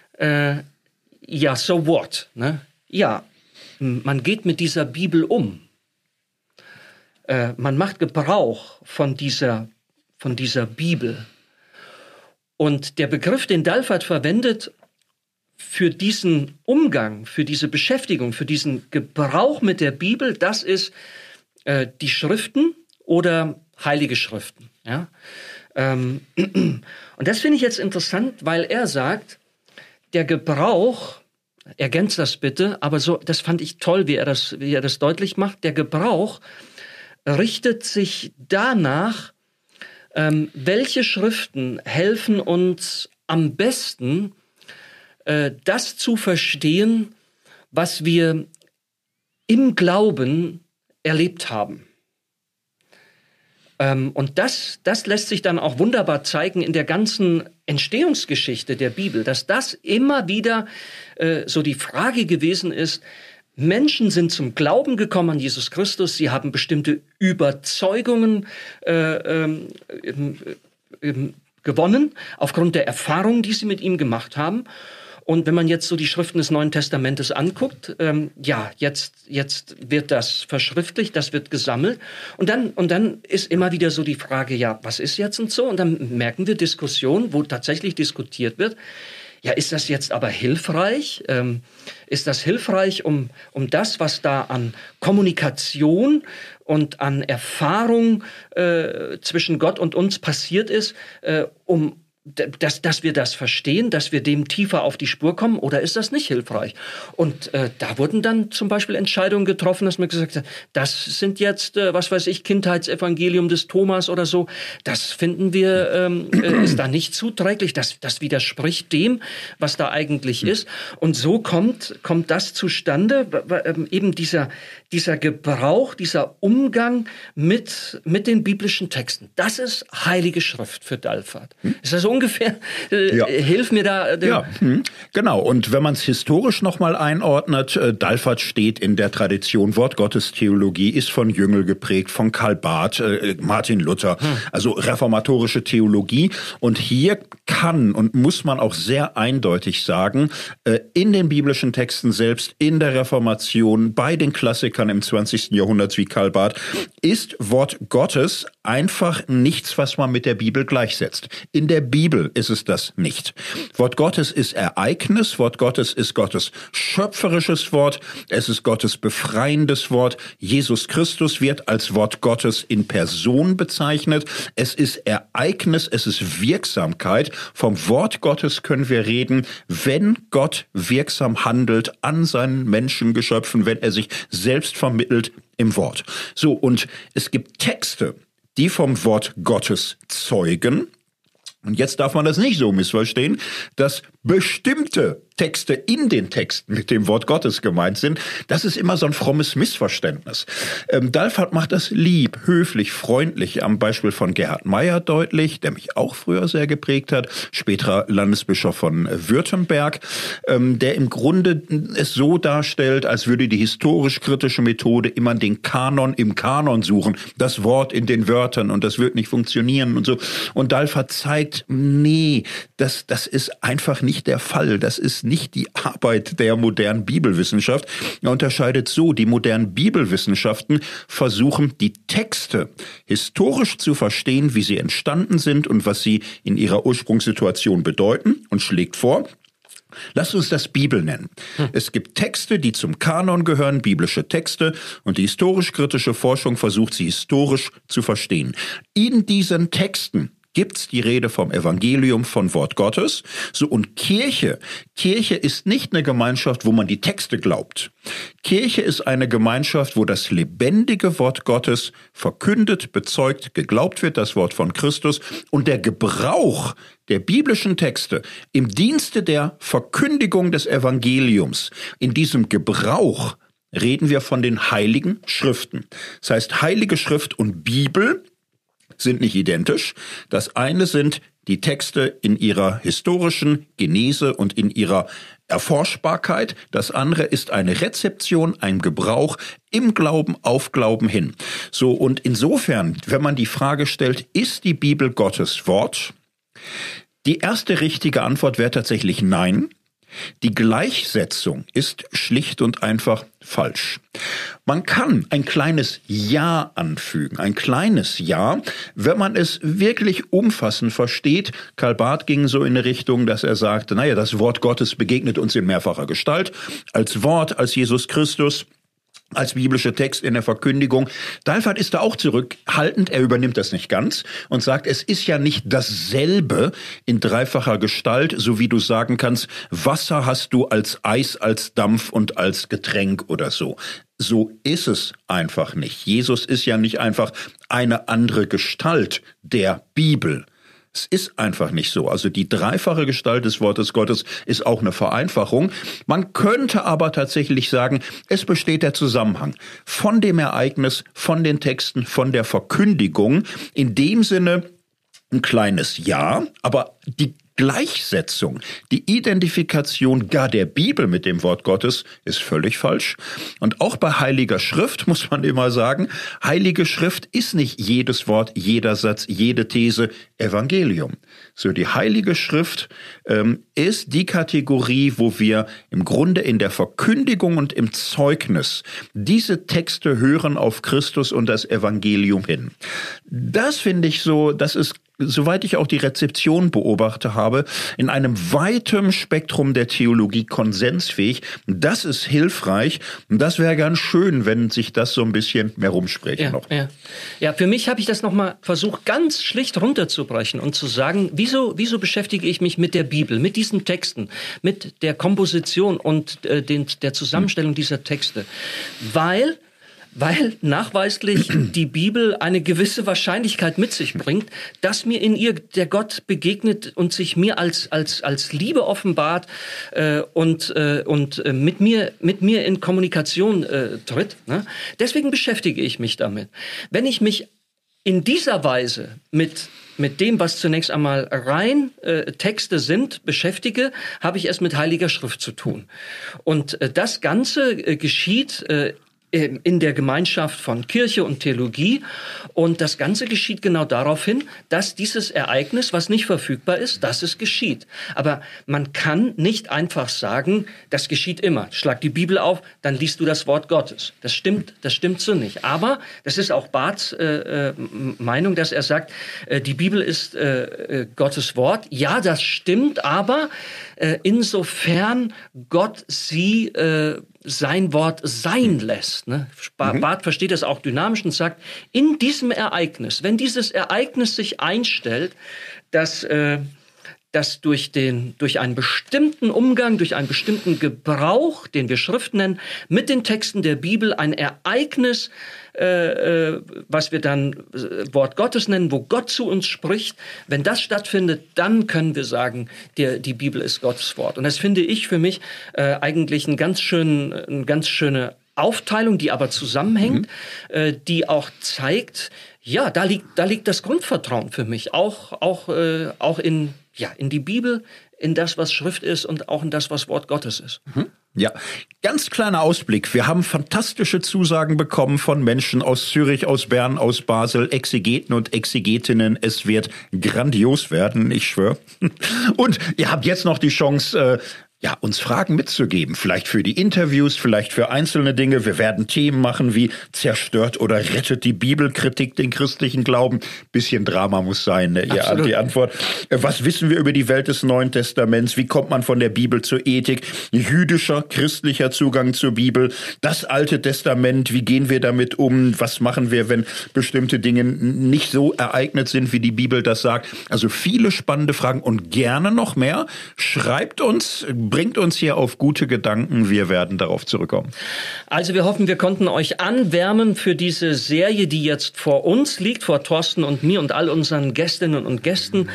Speaker 1: ja, so what? Ne? Ja, man geht mit dieser Bibel um. Man macht Gebrauch von dieser Bibel. Und der Begriff, den Dalphard verwendet, für diesen Umgang, für diese Beschäftigung, für diesen Gebrauch mit der Bibel, das ist die Schriften oder heilige Schriften. Ja? Und das finde ich jetzt interessant, weil er sagt, der Gebrauch, ergänzt das bitte, aber so, das fand ich toll, wie er das deutlich macht, der Gebrauch richtet sich danach, welche Schriften helfen uns am besten, das zu verstehen, was wir im Glauben erlebt haben. Und das lässt sich dann auch wunderbar zeigen in der ganzen Entstehungsgeschichte der Bibel, dass das immer wieder so die Frage gewesen ist, Menschen sind zum Glauben gekommen an Jesus Christus, sie haben bestimmte Überzeugungen gewonnen, aufgrund der Erfahrungen, die sie mit ihm gemacht haben. Und wenn man jetzt so die Schriften des Neuen Testamentes anguckt, jetzt wird das verschriftlicht, das wird gesammelt. Und dann ist immer wieder so die Frage, ja, was ist jetzt und so? Und dann merken wir Diskussionen, wo tatsächlich diskutiert wird. Ja, ist das jetzt aber hilfreich? Ist das hilfreich, um das, was da an Kommunikation und an Erfahrung zwischen Gott und uns passiert ist, dass wir das verstehen, dass wir dem tiefer auf die Spur kommen, oder ist das nicht hilfreich? Und da wurden dann zum Beispiel Entscheidungen getroffen, dass man gesagt hat, das sind jetzt, was weiß ich, Kindheitsevangelium des Thomas oder so, das finden wir, ist da nicht zuträglich, das widerspricht dem, was da eigentlich ist. Und so kommt das zustande, eben dieser Gebrauch, dieser Umgang mit den biblischen Texten. Das ist Heilige Schrift für Dalphard. Es ist also ungefähr. Hilf mir da.
Speaker 2: Genau. Und wenn man es historisch nochmal einordnet, Dalfert steht in der Tradition Wortgottestheologie, ist von Jüngel geprägt, von Karl Barth, Martin Luther, also reformatorische Theologie. Und hier kann und muss man auch sehr eindeutig sagen, in den biblischen Texten selbst, in der Reformation, bei den Klassikern im 20. Jahrhundert wie Karl Barth, ist Wort Gottes einfach nichts, was man mit der Bibel gleichsetzt. In der Bibel ist es das nicht. Wort Gottes ist Ereignis, Wort Gottes ist Gottes schöpferisches Wort, es ist Gottes befreiendes Wort. Jesus Christus wird als Wort Gottes in Person bezeichnet. Es ist Ereignis, es ist Wirksamkeit. Vom Wort Gottes können wir reden, wenn Gott wirksam handelt an seinen Menschengeschöpfen, wenn er sich selbst vermittelt im Wort. So, und es gibt Texte, die vom Wort Gottes zeugen. Und jetzt darf man das nicht so missverstehen, dass bestimmte Texte in den Texten mit dem Wort Gottes gemeint sind. Das ist immer so ein frommes Missverständnis. Dalfert macht das lieb, höflich, freundlich am Beispiel von Gerhard Meyer deutlich, der mich auch früher sehr geprägt hat, späterer Landesbischof von Württemberg, der im Grunde es so darstellt, als würde die historisch-kritische Methode immer den Kanon im Kanon suchen, das Wort in den Wörtern, und das wird nicht funktionieren und so. Und Dalfert zeigt, nee, das ist einfach nicht der Fall. Das ist nicht die Arbeit der modernen Bibelwissenschaft. Er unterscheidet so: Die modernen Bibelwissenschaften versuchen, die Texte historisch zu verstehen, wie sie entstanden sind und was sie in ihrer Ursprungssituation bedeuten, und schlägt vor, lasst uns das Bibel nennen. Es gibt Texte, die zum Kanon gehören, biblische Texte, und die historisch-kritische Forschung versucht, sie historisch zu verstehen. In diesen Texten gibt's die Rede vom Evangelium, von Wort Gottes. So, und Kirche ist nicht eine Gemeinschaft, wo man die Texte glaubt. Kirche ist eine Gemeinschaft, wo das lebendige Wort Gottes verkündet, bezeugt, geglaubt wird, das Wort von Christus, und der Gebrauch der biblischen Texte im Dienste der Verkündigung des Evangeliums, in diesem Gebrauch reden wir von den Heiligen Schriften. Das heißt, Heilige Schrift und Bibel sind nicht identisch. Das eine sind die Texte in ihrer historischen Genese und in ihrer Erforschbarkeit. Das andere ist eine Rezeption, ein Gebrauch im Glauben, auf Glauben hin. So, und insofern, wenn man die Frage stellt, ist die Bibel Gottes Wort? Die erste richtige Antwort wäre tatsächlich nein. Die Gleichsetzung ist schlicht und einfach falsch. Man kann ein kleines Ja anfügen, ein kleines Ja, wenn man es wirklich umfassend versteht. Karl Barth ging so in eine Richtung, dass er sagte, naja, das Wort Gottes begegnet uns in mehrfacher Gestalt, als Wort, als Jesus Christus, als biblische Text in der Verkündigung. Dalfert ist da auch zurückhaltend, er übernimmt das nicht ganz und sagt, es ist ja nicht dasselbe in dreifacher Gestalt, so wie du sagen kannst, Wasser hast du als Eis, als Dampf und als Getränk oder so. So ist es einfach nicht. Jesus ist ja nicht einfach eine andere Gestalt der Bibel. Es ist einfach nicht so. Also die dreifache Gestalt des Wortes Gottes ist auch eine Vereinfachung. Man könnte aber tatsächlich sagen, es besteht der Zusammenhang von dem Ereignis, von den Texten, von der Verkündigung. In dem Sinne ein kleines Ja, aber die Gleichsetzung, die Identifikation gar der Bibel mit dem Wort Gottes ist völlig falsch. Und auch bei Heiliger Schrift muss man immer sagen, Heilige Schrift ist nicht jedes Wort, jeder Satz, jede These Evangelium. So, die Heilige Schrift ist die Kategorie, wo wir im Grunde in der Verkündigung und im Zeugnis diese Texte hören auf Christus und das Evangelium hin. Das finde ich so, das ist, soweit ich auch die Rezeption beobachte habe, in einem weiten Spektrum der Theologie konsensfähig. Das ist hilfreich und das wäre ganz schön, wenn sich das so ein bisschen mehr rumspricht noch.
Speaker 1: Ja, für mich habe ich das nochmal versucht, ganz schlicht runterzubrechen und zu sagen, wieso beschäftige ich mich mit der Bibel, mit diesen Texten, mit der Komposition und der Zusammenstellung dieser Texte? Weil nachweislich die Bibel eine gewisse Wahrscheinlichkeit mit sich bringt, dass mir in ihr der Gott begegnet und sich mir als Liebe offenbart und mit mir in Kommunikation tritt. Ne? Deswegen beschäftige ich mich damit. Wenn ich mich in dieser Weise mit dem, was zunächst einmal rein Texte sind, beschäftige, habe ich es mit Heiliger Schrift zu tun. Und das Ganze geschieht in der Gemeinschaft von Kirche und Theologie. Und das Ganze geschieht genau darauf hin, dass dieses Ereignis, was nicht verfügbar ist, dass es geschieht. Aber man kann nicht einfach sagen, das geschieht immer. Schlag die Bibel auf, dann liest du das Wort Gottes. Das stimmt so nicht. Aber das ist auch Barths Meinung, dass er sagt, die Bibel ist Gottes Wort. Ja, das stimmt, aber insofern Gott sie sein Wort sein lässt. Ne? Barth versteht das auch dynamisch und sagt, in diesem Ereignis, wenn dieses Ereignis sich einstellt, dass durch einen bestimmten Umgang, durch einen bestimmten Gebrauch, den wir Schrift nennen, mit den Texten der Bibel ein Ereignis, was wir dann Wort Gottes nennen, wo Gott zu uns spricht, wenn das stattfindet, dann können wir sagen, die Bibel ist Gottes Wort. Und das finde ich für mich eigentlich eine ganz schöne Aufteilung, die aber zusammenhängt, die auch zeigt, ja, da liegt das Grundvertrauen für mich, auch in die Bibel, in das, was Schrift ist und auch in das, was Wort Gottes ist.
Speaker 2: Ja, ganz kleiner Ausblick. Wir haben fantastische Zusagen bekommen von Menschen aus Zürich, aus Bern, aus Basel, Exegeten und Exegetinnen. Es wird grandios werden, ich schwöre. Und ihr habt jetzt noch die Chance, uns Fragen mitzugeben. Vielleicht für die Interviews, vielleicht für einzelne Dinge. Wir werden Themen machen wie zerstört oder rettet die Bibelkritik den christlichen Glauben. Bisschen Drama muss sein, ne? Die Antwort. Was wissen wir über die Welt des Neuen Testaments? Wie kommt man von der Bibel zur Ethik? Jüdischer, christlicher Zugang zur Bibel. Das Alte Testament. Wie gehen wir damit um? Was machen wir, wenn bestimmte Dinge nicht so ereignet sind, wie die Bibel das sagt? Also viele spannende Fragen und gerne noch mehr. Schreibt uns, bringt uns hier auf gute Gedanken. Wir werden darauf zurückkommen.
Speaker 1: Also wir hoffen, wir konnten euch anwärmen für diese Serie, die jetzt vor uns liegt, vor Thorsten und mir und all unseren Gästinnen und Gästen,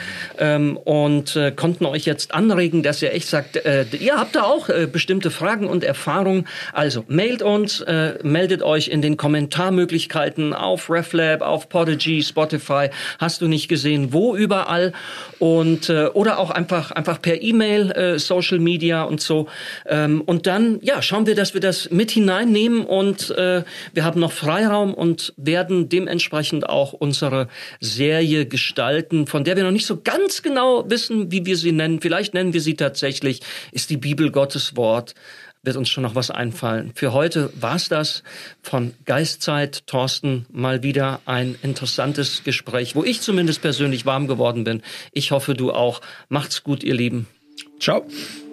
Speaker 1: und konnten euch jetzt anregen, dass ihr echt sagt, ihr habt da auch bestimmte Fragen und Erfahrungen. Also mailt uns, meldet euch in den Kommentarmöglichkeiten auf RefLab, auf Podigy, Spotify, hast du nicht gesehen, wo überall, und oder auch einfach per E-Mail, Social Media und so. Und dann, schauen wir, dass wir das mit hineinnehmen, und wir haben noch Freiraum und werden dementsprechend auch unsere Serie gestalten, von der wir noch nicht so ganz genau wissen, wie wir sie nennen. Vielleicht nennen wir sie tatsächlich, ist die Bibel Gottes Wort? Wird uns schon noch was einfallen. Für heute war's das von Geistzeit. Thorsten, mal wieder ein interessantes Gespräch, wo ich zumindest persönlich warm geworden bin. Ich hoffe, du auch. Macht's gut, ihr Lieben.
Speaker 2: Ciao.